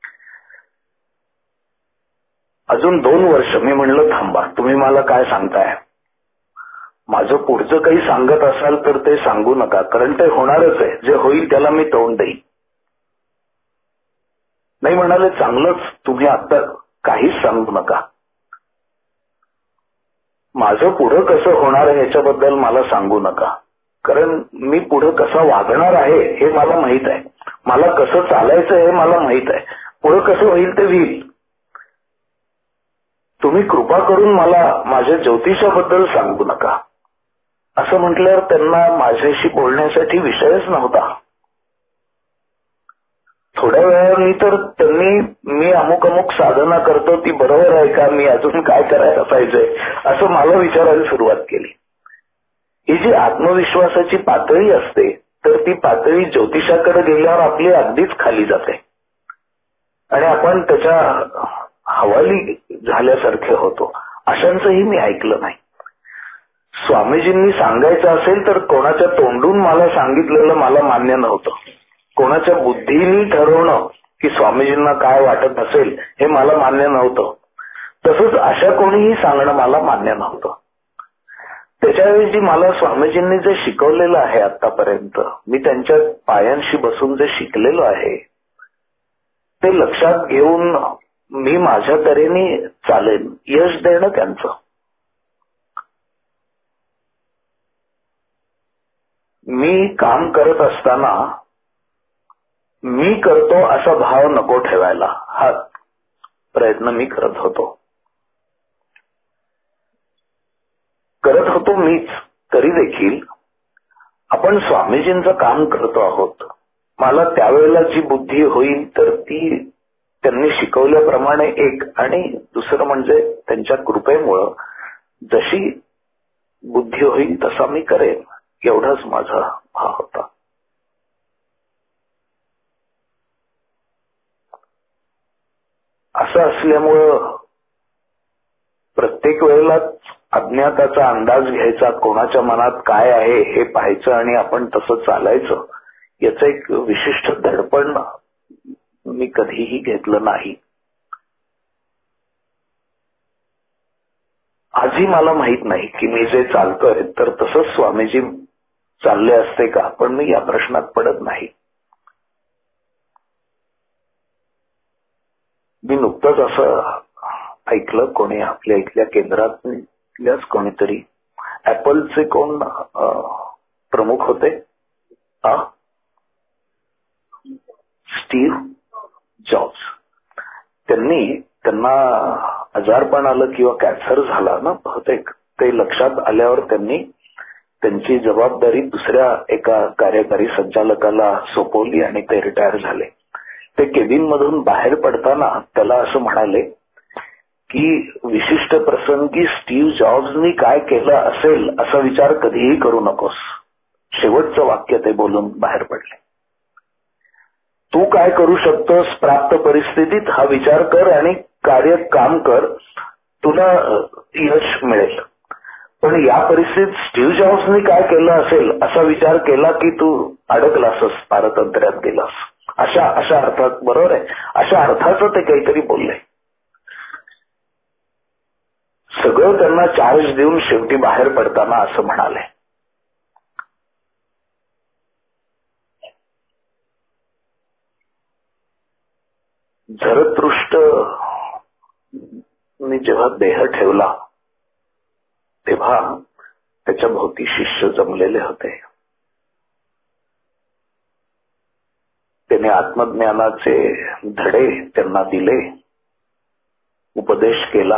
Speaker 4: अजून दोन वर्ष मी म्हणलं थांबा, तुम्ही मला काय सांगताय, माझं पुढचं काही सांगत असाल तर ते सांगू नका, कारण ते होणारच आहे. जे होईल त्याला मी तोंड देईन. नाही म्हणाले, चांगलंच, तुम्ही आता काहीच सांगू नका. माझं पुढं कसं होणार आहे याच्याबद्दल मला सांगू नका, कारण मी पुढं कसा वागणार आहे हे मला माहित आहे. मला कसं चालायचं हे मला माहित आहे. पुढं कसं होईल ते होईल. तुम्ही कृपा करून मला माझ्या ज्योतिषाबद्दल सांगू नका. असं म्हटल्यावर त्यांना माझ्याशी बोलण्यासाठी विषयच नव्हता. थोड्या वेळाने तर त्यांनी मी अमुक अमुक साधना करतो ती बरोबर आहे का, मी अजून काय करायला पाहिजे असं मला विचारायला सुरुवात केली. ही जी आत्मविश्वासाची पातळी असते तर ती पातळी ज्योतिषाकडे गेल्यावर आपली अगदीच खाली जाते आणि आपण त्याच्या हवाली झाल्यासारखे होतो. अशांचंही मी ऐकलं नाही. स्वामीजींनी सांगायचं असेल तर कोणाच्या तोंडून मला सांगितलेलं मला मान्य नव्हतं. कोणाच्या बुद्धीने ठरवणं की स्वामीजींना काय वाटत असेल हे मला मान्य नव्हतं. तसंच अशा कोणीही सांगणं मला मान्य नव्हतं. त्याच्याऐवजी मला स्वामीजींनी जे शिकवलेलं आहे आतापर्यंत, मी त्यांच्या पायांशी बसून जे शिकलेलो आहे ते लक्षात घेऊन मी माझ्या तऱ्हेने चालेन. यश देणं त्यांचं. मी काम करत असताना मी करतो असा भाव नको ठेवायला, हा प्रयत्न मी करत होतो. करत होतो मीच, तरी देखील आपण स्वामीजींचं काम करतो आहोत. मला त्यावेळेला जी बुद्धी होईल तर ती त्यांनी शिकवल्याप्रमाणे एक, आणि दुसरं म्हणजे त्यांच्या कृपेमुळं जशी बुद्धी होईल तसा मी करेन, एवढाच माझा भाव होता. असं असल्यामुळं प्रत्येक वेळेला अज्ञाताचा अंदाज घ्यायचा, कोणाच्या मनात काय आहे हे पाहायचं आणि आपण तसं चालायचं, याचं एक विशिष्ट दडपण मी कधीही घेतलं नाही. आजही मला माहित नाही की मी जे चालतोय तर तसंच स्वामीजी चालले असते का, पण मी या प्रश्नात पडत नाही. मी नुकतंच असं ऐकलं, कोणी आपल्या इथल्या केंद्रातल्याच कोणीतरी, ऍपलचे कोण प्रमुख होते, स्टीव्ह जॉब्स, त्यांनी त्यांना आजारपण आलं किंवा कॅन्सर झाला ना बहुतेक, ते लक्षात आल्यावर त्यांनी त्यांची जबाबदारी दुसऱ्या एका कार्यकारी संचालकाला सोपवली आणि ते रिटायर झाले. ते केबिन मधून बाहेर पडताना त्याला असं म्हणाले की विशिष्ट प्रसंगी स्टीव्ह जॉब्सनी काय केलं असेल असा विचार कधीही करू नकोस. शेवटचं वाक्य ते बोलून बाहेर पडले. तू काय करू शकतोस प्राप्त परिस्थितीत हा विचार कर आणि कार्य काम कर, तुला यश मिळेल. पण या परिस्थितीत स्टीव्ह जॉब्सनी काय केलं असेल असा विचार केला की तू अडकलासच, पारतंत्र्यात गेलास. अशा अशा अर्थात, बरोबर आहे, अशा अर्थाचं ते काहीतरी बोलले. सगळं त्यांना चार्ज देऊन शेवटी बाहेर पडताना असं म्हणाले, झरतृष्ट मी जेव्हा देह ठेवला तेव्हा त्याच्या भोवती शिष्य जमलेले होते. त्याने आत्मज्ञानाचे धडे त्यांना दिले, उपदेश केला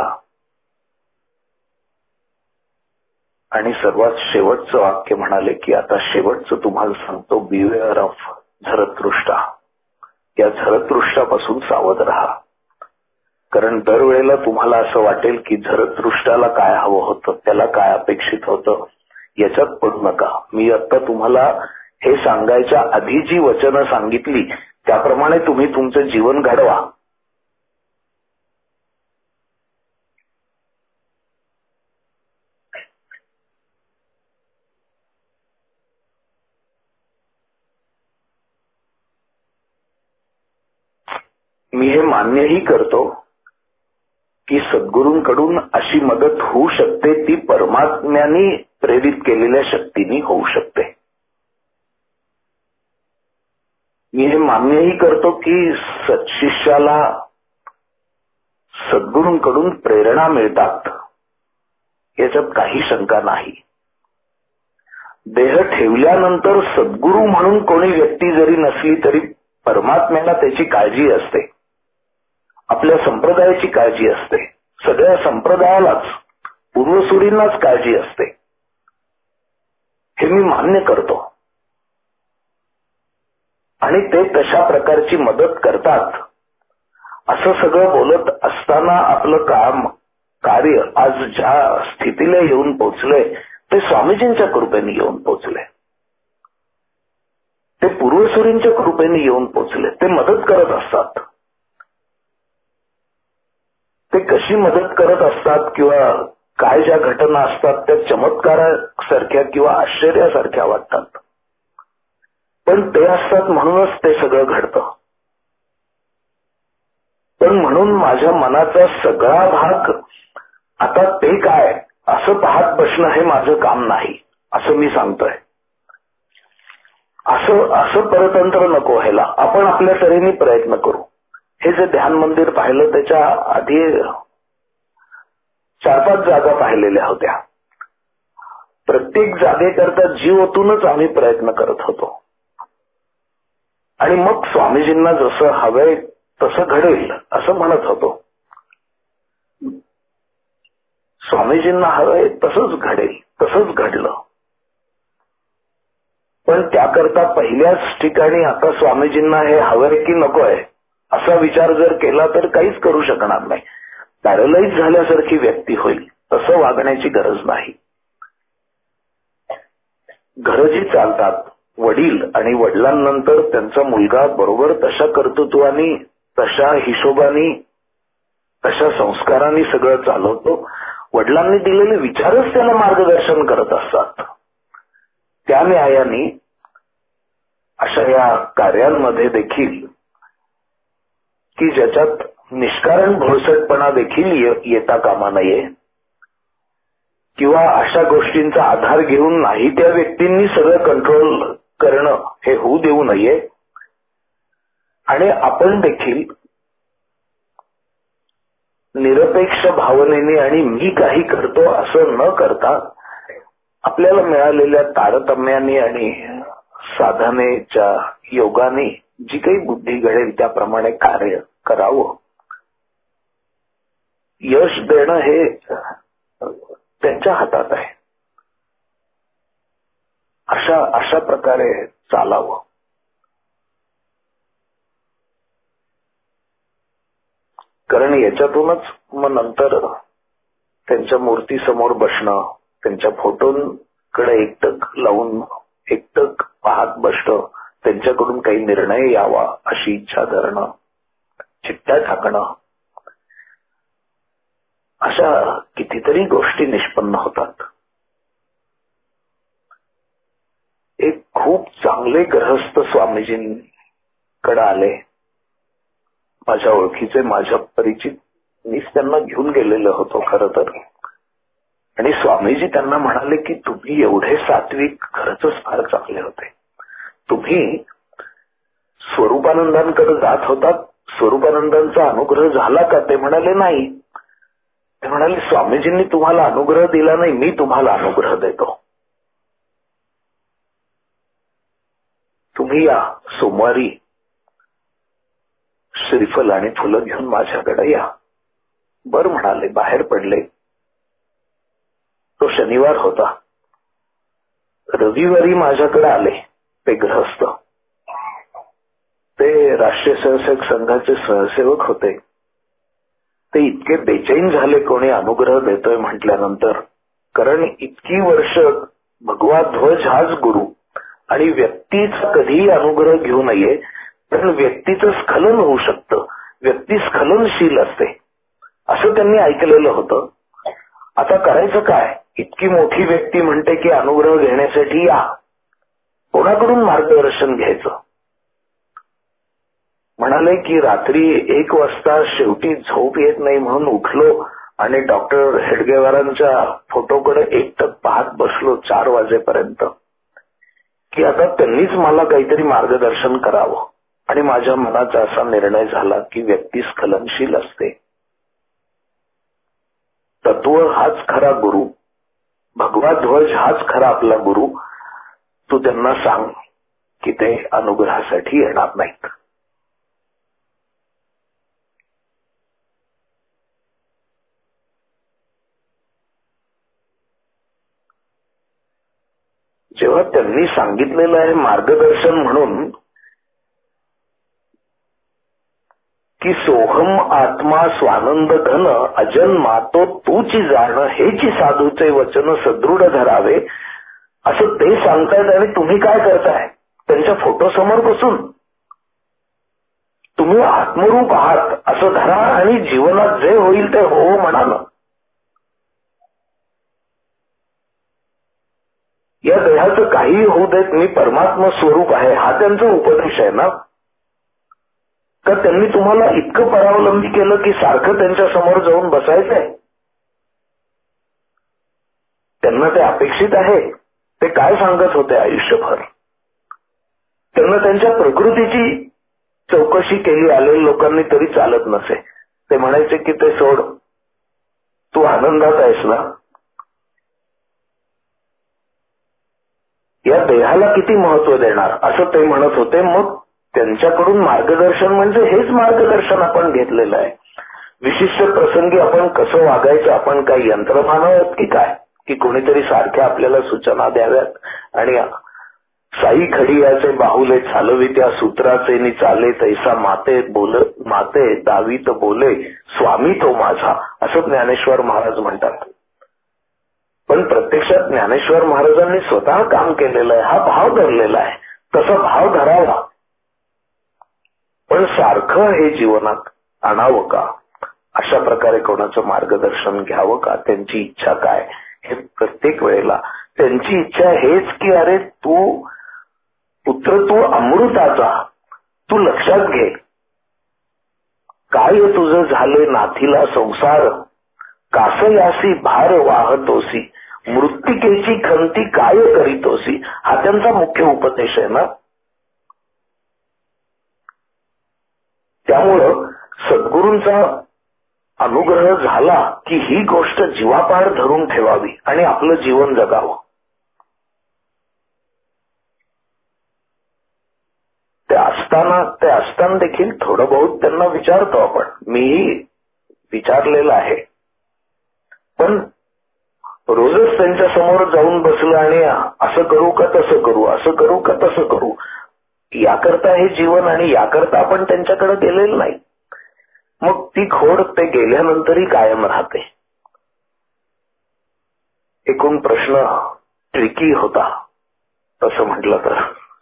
Speaker 4: आणि सर्वात शेवटचं वाक्य म्हणाले की आता शेवटचं तुम्हाला सांगतो, बिवेअर ऑफ झरतृष्टा. या झरतृष्टापासून सावध राहा. कारण दरवेळेला तुम्हाला असं वाटेल की झरतृष्टाला काय हवं होतं, त्याला काय अपेक्षित होतं, याच्यात पडू नका. मी आता तुम्हाला हे सांगायच्या आधी जी वचनं सांगितली त्याप्रमाणे तुम्ही तुमचं जीवन घडवा. मी हे मान्यही करतो की सद्गुरूंकडून अशी मदत होऊ शकते, ती परमात्म्याने प्रेरित केलेल्या शक्तीने होऊ शकते. मी हे मान्यही करतो की सत्शिष्याला सद्गुरूंकडून प्रेरणा मिळतात, याच्यात काही शंका नाही. देह ठेवल्यानंतर सद्गुरू म्हणून कोणी व्यक्ती जरी नसली तरी परमात्म्याला त्याची काळजी असते, आपल्या संप्रदायाची काळजी असते, सगळ्या संप्रदायालाच, पूर्वसुरींनाच काळजी असते. हे मी मान्य करतो आणि ते तशा प्रकारची मदत करतात. असं सगळं बोलत असताना आपलं काम कार्य आज ज्या स्थितीला येऊन पोचले ते स्वामीजींच्या कृपेने येऊन पोचले, ते पूर्वसुरींच्या कृपेने येऊन पोचले. ते मदत करत असतात. ते कशी मदत करत असतात किंवा काय ज्या घटना असतात त्या चमत्कारासारख्या किंवा आश्चर्यासारख्या वाटतात, पण ते असतात म्हणूनच ते सगळं घडतं. पण म्हणून माझ्या मनाचा सगळा भाग आता ते काय असं पाहत बसणं हे माझं काम नाही, असं मी सांगतोय. असं असं परतंत्र नको व्हायला. आपण आपल्या तऱ्हेने प्रयत्न करू. हे जे ध्यान मंदिर पाहिलं त्याच्या आधी चार पाच जागा पाहिलेल्या होत्या. प्रत्येक जागेकरता जीव ओतूनच आम्ही प्रयत्न करत होतो आणि मग स्वामीजींना जसं हवंय तसं घडेल असं म्हणत होतो. स्वामीजींना हवंय तसंच घडेल, तसंच घडलं. पण त्याकरता पहिल्याच ठिकाणी आता स्वामीजींना हे हवंय की नकोय असा विचार जर केला तर काहीच करू शकणार नाही. पॅरलाइज झाल्यासारखी व्यक्ती होईल. तसं वागण्याची गरज नाही. घरं जी चालतात, वडील आणि वडिलांनंतर त्यांचा मुलगा बरोबर तशा कर्तृत्वानी, तशा हिशोबानी, तशा संस्कारांनी सगळं चालवतो. वडिलांनी दिलेले विचारच त्याला मार्गदर्शन करत असतात. त्या न्यायाने अशा या कार्यांमध्ये देखील की ज्याच्यात निष्कारण भोळसटपणा देखील येता कामा नये किंवा अशा गोष्टींचा आधार घेऊन नाही त्या व्यक्तींनी सगळं कंट्रोल करणं हे होऊ देऊ नये. आणि आपण देखील निरपेक्ष भावनेने आणि मी काही करतो असं न करता आपल्याला मिळालेल्या तारतम्याने आणि साधनेच्या योगाने जी काही बुद्धी घडेल त्याप्रमाणे कार्य करावं. यश देणं हे त्यांच्या हातात आहे. अशा अशा प्रकारे चालावं. कारण याच्यातूनच मग नंतर त्यांच्या मूर्तीसमोर बसणं, त्यांच्या फोटोंकडे एकटक लावून एकटक पाहत बसणं, त्यांच्याकडून काही निर्णय यावा अशी इच्छा धरणं, चिठ्ठ्या टाकणं, अशा कितीतरी गोष्टी निष्पन्न होतात. एक खूप चांगले गृहस्थ स्वामीजींकडे आले, माझ्या ओळखीचे, माझ्या परिचित. मीच त्यांना घेऊन गेलेलो होतो खरं तर. आणि स्वामीजी त्यांना म्हणाले की तुम्ही एवढे सात्विक, खरंच फार चांगले होते. तुम्ही स्वरूपानंदांकडे जात होतात, स्वरूपानंदांचा अनुग्रह झाला का? ते म्हणाले नाही. ते म्हणाले स्वामीजींनी तुम्हाला अनुग्रह दिला नाही, मी तुम्हाला अनुग्रह देतो. तुम्ही या सोमवारी श्रीफल आणि फुलं घेऊन माझ्याकडे या. बर म्हणाले. बाहेर पडले. तो शनिवार होता. रविवारी माझ्याकडे आले ते गृहस्थ. ते राष्ट्रीय स्वयंसेवक संघाचे सहसेवक होते. ते इतके बेचैन झाले कोणी अनुग्रह देतोय म्हटल्यानंतर. कारण इतकी वर्ष भगवा ध्वज हाच गुरु आणि व्यक्तीचा कधीही अनुग्रह घेऊ नये, पण व्यक्तीचं स्खलन होऊ शकतं, व्यक्ती स्खलनशील असते असं त्यांनी ऐकलेलं होतं. आता करायचं काय? इतकी मोठी व्यक्ती म्हणते की अनुग्रह घेण्यासाठी या, कोणाकडून मार्गदर्शन घ्यायचं? म्हणाले की रात्री एक वाजता शेवटी झोप येत नाही म्हणून उठलो आणि डॉक्टर हेडगेवारांच्या फोटोकडे एकटक पाहत बसलो चार वाजेपर्यंत, की आता त्यांनीच मला काहीतरी मार्गदर्शन करावं. आणि माझ्या मनाचा असा निर्णय झाला की व्यक्ती स्खलनशील असते, तत्व हाच खरा गुरु, भगवा ध्वज हाच खरा आपला गुरु. तू त्यांना सांग की ते अनुग्रहासाठी येणार नाहीत. जेव्हा त्यांनी सांगितलेलं आहे मार्गदर्शन म्हणून की सोहम आत्मा स्वानंद घन अजन्मा तो तूची जाण हेची साधूचे वचन सदृढ धरावे, असं ते सांगतायत. आणि तुम्ही काय करताय? त्यांच्या फोटो समोर बसून तुम्ही आत्मरूप आहात असं धरा आणि जीवनात जे होईल ते हो म्हणा ना. या देहाचं काही होऊ देत, मी परमात्मा स्वरूप आहे, हा त्यांचा उपदेश आहे ना. तर त्यांनी तुम्हाला इतकं परावलंबी केलं की सारखं त्यांच्या समोर जाऊन बसायचंय. त्यांना ते अपेक्षित आहे. ते काय सांगत होते आयुष्यभर? त्यांना त्यांच्या प्रकृतीची चौकशी केली आलेल्या लोकांनी तरी चालत नसे. ते म्हणायचे की ते सोड, तू आनंदात आहेस ना. या देहाला किती महत्व देणार असं ते म्हणत होते. मग त्यांच्याकडून मार्गदर्शन म्हणजे हेच मार्गदर्शन आपण घेतलेलं आहे. विशिष्ट प्रसंगी आपण कसं वागायचं, आपण काही यंत्रमानव आहोत की काय, की कोणीतरी सारख्या आपल्याला सूचना द्याव्यात आणि साई खडियाचे बाहुले चालवी त्या सूत्राचे नि चाले तैसा माते बोल माते दावीत बोले स्वामी तो माझा, असं ज्ञानेश्वर महाराज म्हणतात. पण प्रत्यक्षात ज्ञानेश्वर महाराजांनी स्वतः काम केलेलं आहे, हा भाव धरलेला आहे. तसा भाव धरावा, पण सारखं हे जीवनात आणावं का? अशा प्रकारे कोणाचं मार्गदर्शन घ्यावं का? त्यांची इच्छा काय? हे प्रत्येक वेळेला त्यांची इच्छा हेच की अरे तू पुत्र, तू अमृताचा, तू लक्षात घे काय तुझं झाले नाथीला संसार, कासयासी भार वाहतोसी, मृत्तिकेची खंती काय करीतोसी. हा त्यांचा मुख्य उपदेश आहे ना. त्यामुळं सद्गुरूंचा अनुग्रह झाला की ही गोष्ट जीवापाड धरून ठेवावी आणि आपलं जीवन जगावं. ते असताना ते असताना देखील थोडं बहुत त्यांना विचारतो आपण. मीही विचारलेलं आहे, पण रोजच त्यांच्या समोर जाऊन बसलं आणि असं असं करू का तसं करू, असं करू का तसं करू, याकरता हे जीवन आणि याकरता आपण त्यांच्याकडे गेलेलं नाही. मग ती खोड ते गेल्यानंतरही कायम राहते. एकूण प्रश्न ट्रिकी होता तसं म्हटलं तर.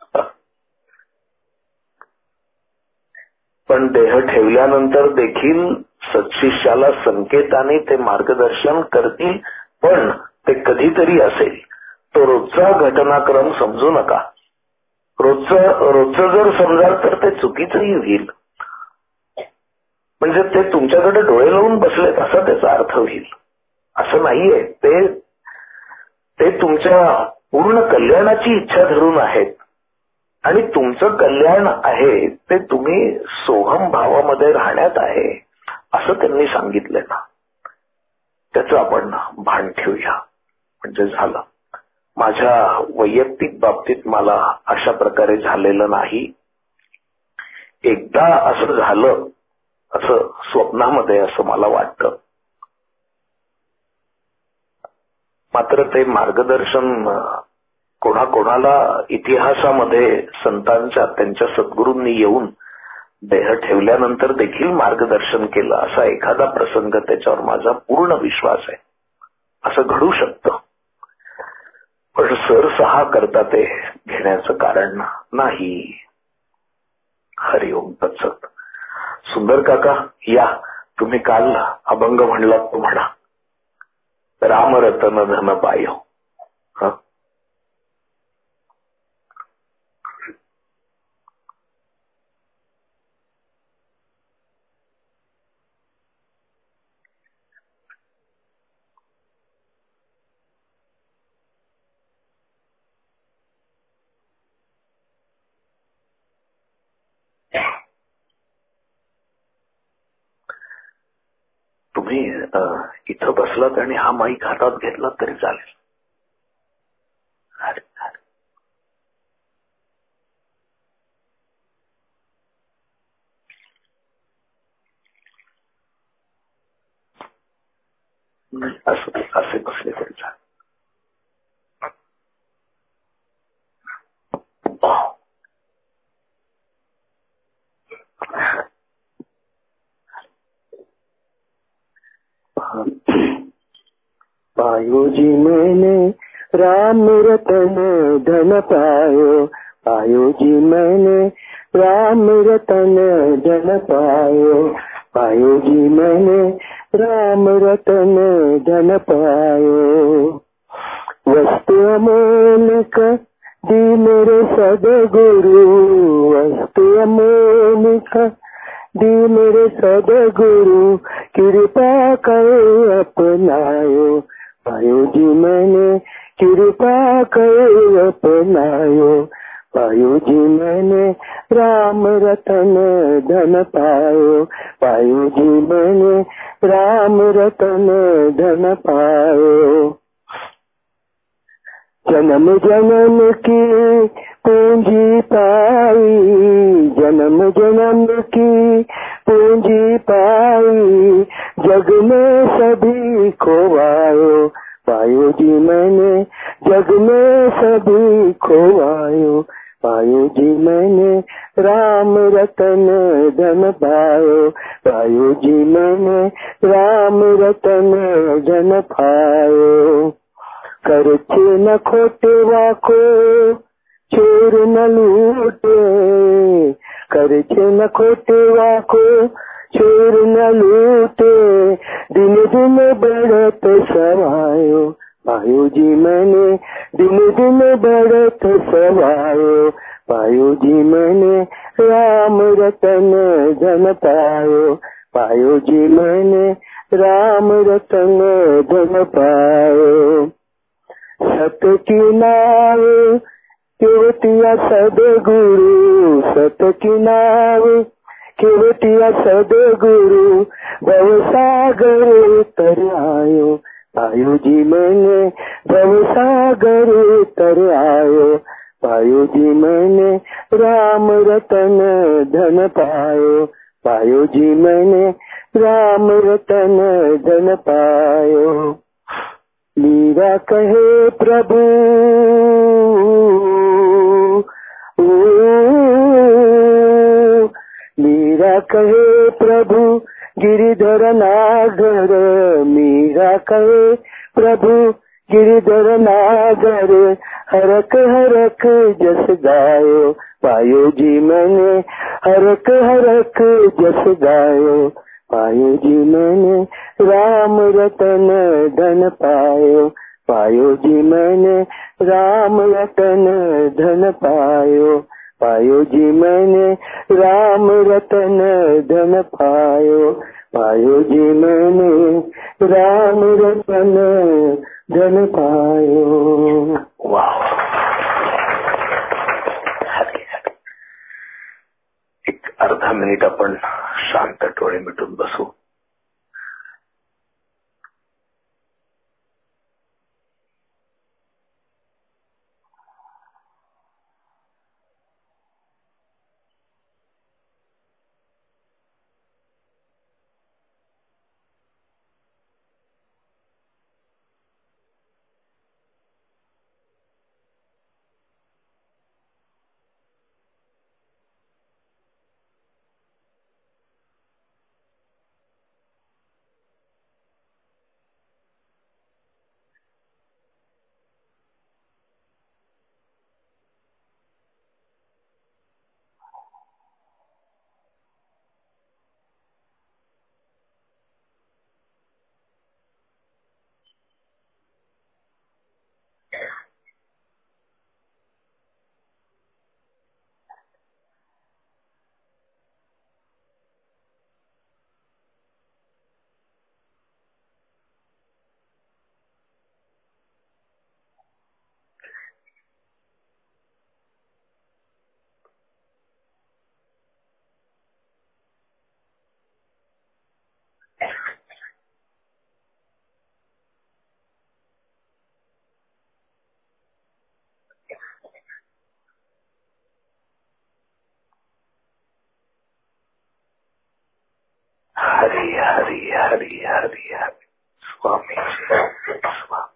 Speaker 4: पण देह ठेवल्यानंतर देखील सत्शिष्याला संकेताने ते मार्गदर्शन करतील, पण ते कधीतरी असेल. तो रोजचा घटनाक्रम समजू नका. रोजचं रोजचं जर समजाल तर ते चुकीचंही होईल. म्हणजे ते तुमच्याकडे डोळे लावून बसलेत असा त्याचा अर्थ होईल. असं नाहीये. ते ते तुमच्या पूर्ण कल्याणाची इच्छा धरून आहेत आणि तुमचं कल्याण आहे ते तुम्ही सोहम भावामध्ये राहण्यात आहे असं त्यांनी सांगितलंय ना. त्याचं आपण भान ठेवूया म्हणजे झालं. माझ्या वैयक्तिक बाबतीत मला अशा प्रकारे झालेलं नाही. एकदा असं झालं असं स्वप्नामध्ये असं मला वाटतं. मात्र ते मार्गदर्शन कोणाकोणाला इतिहासामध्ये संतांच्या त्यांच्या सद्गुरूंनी येऊन देह ठेवल्यानंतर देखील मार्गदर्शन केलं असा एखादा प्रसंग त्याच्यावर माझा पूर्ण विश्वास आहे. असं घडू शकतं. पण सरसहा करता ते घेण्याचं कारण नाही. हरिओम तत्सत. सुंदर काका या, तुम्ही काल अभंग म्हणलात तो म्हणा. रामरतन धन पायो. तुम्ही इथं बसलात आणि हा माईक हातात घेतला तरी चालेल. अरे असं असे बसले तरी चालेल.
Speaker 5: पायो जी मैंने राम रतन धन पायो. पायो जी मैंने राम रतन धन पायो. पायो जी मैंने राम रतन धन पायो. वस्तु अमोलक दी मेरे सदगुरु. वस्तु अमोलक दी मेरे सदगुरु. कृपा कर अपनायो. पायो जी मैंने कृपा कर अपनायो. पायो जी मैंने राम रतन धन पायो. पायो जी मैंने राम रतन धन पायो. जन्म जन्म की पूंजी पाई. जन्म जन्म की पूंजी पाई. जग में सभी खोवायो. पायो जी मैंने जग में सभी खोवायो. पायो जी मैंने राम रतन धन पायो. पायो जी मैंने राम रतन धन पायो. करछे न खोटेवा को चोर न लूटे. करछे न खोटेवा को चोर न लूटे. दिन दिन बढ़त सवायो. पायो जी मैंने दिन दिन बढ़त सवायो. पायो जी मैंने राम रतन धन पायो. पायो जी मैंने राम रतन धन पायो. सत की नाव केवटिया सदगुरु. सत की नाव केवटिया सदगुरु. भवसागर तर आयो. पायो जी मैंने भवसागर तर आयो. पायो जी मैंने राम रतन धन पायो. पायो जी मैंने राम रतन धन पायो. मीरा कहे प्रभु ओ, मीरा कहे प्रभु गिरिधर नागर, मीरा कहे प्रभु गिरिधर नागर, हरक हरक जस गायो पायो जी मैंने, हरक हरक जस गायो पायो जी मैंने, राम रतन धन पायो पायो जी मैंने, राम रतन धन पायो पायो जी मैंने, राम रतन धन पायो पायो जी मैंने, राम रतन धन पायो।
Speaker 4: वाह, एक अर्धा मिनिट आपण शांत डोळे मिटून बसू. हरी हरी हरी हरी हरी स्वामी स्वामी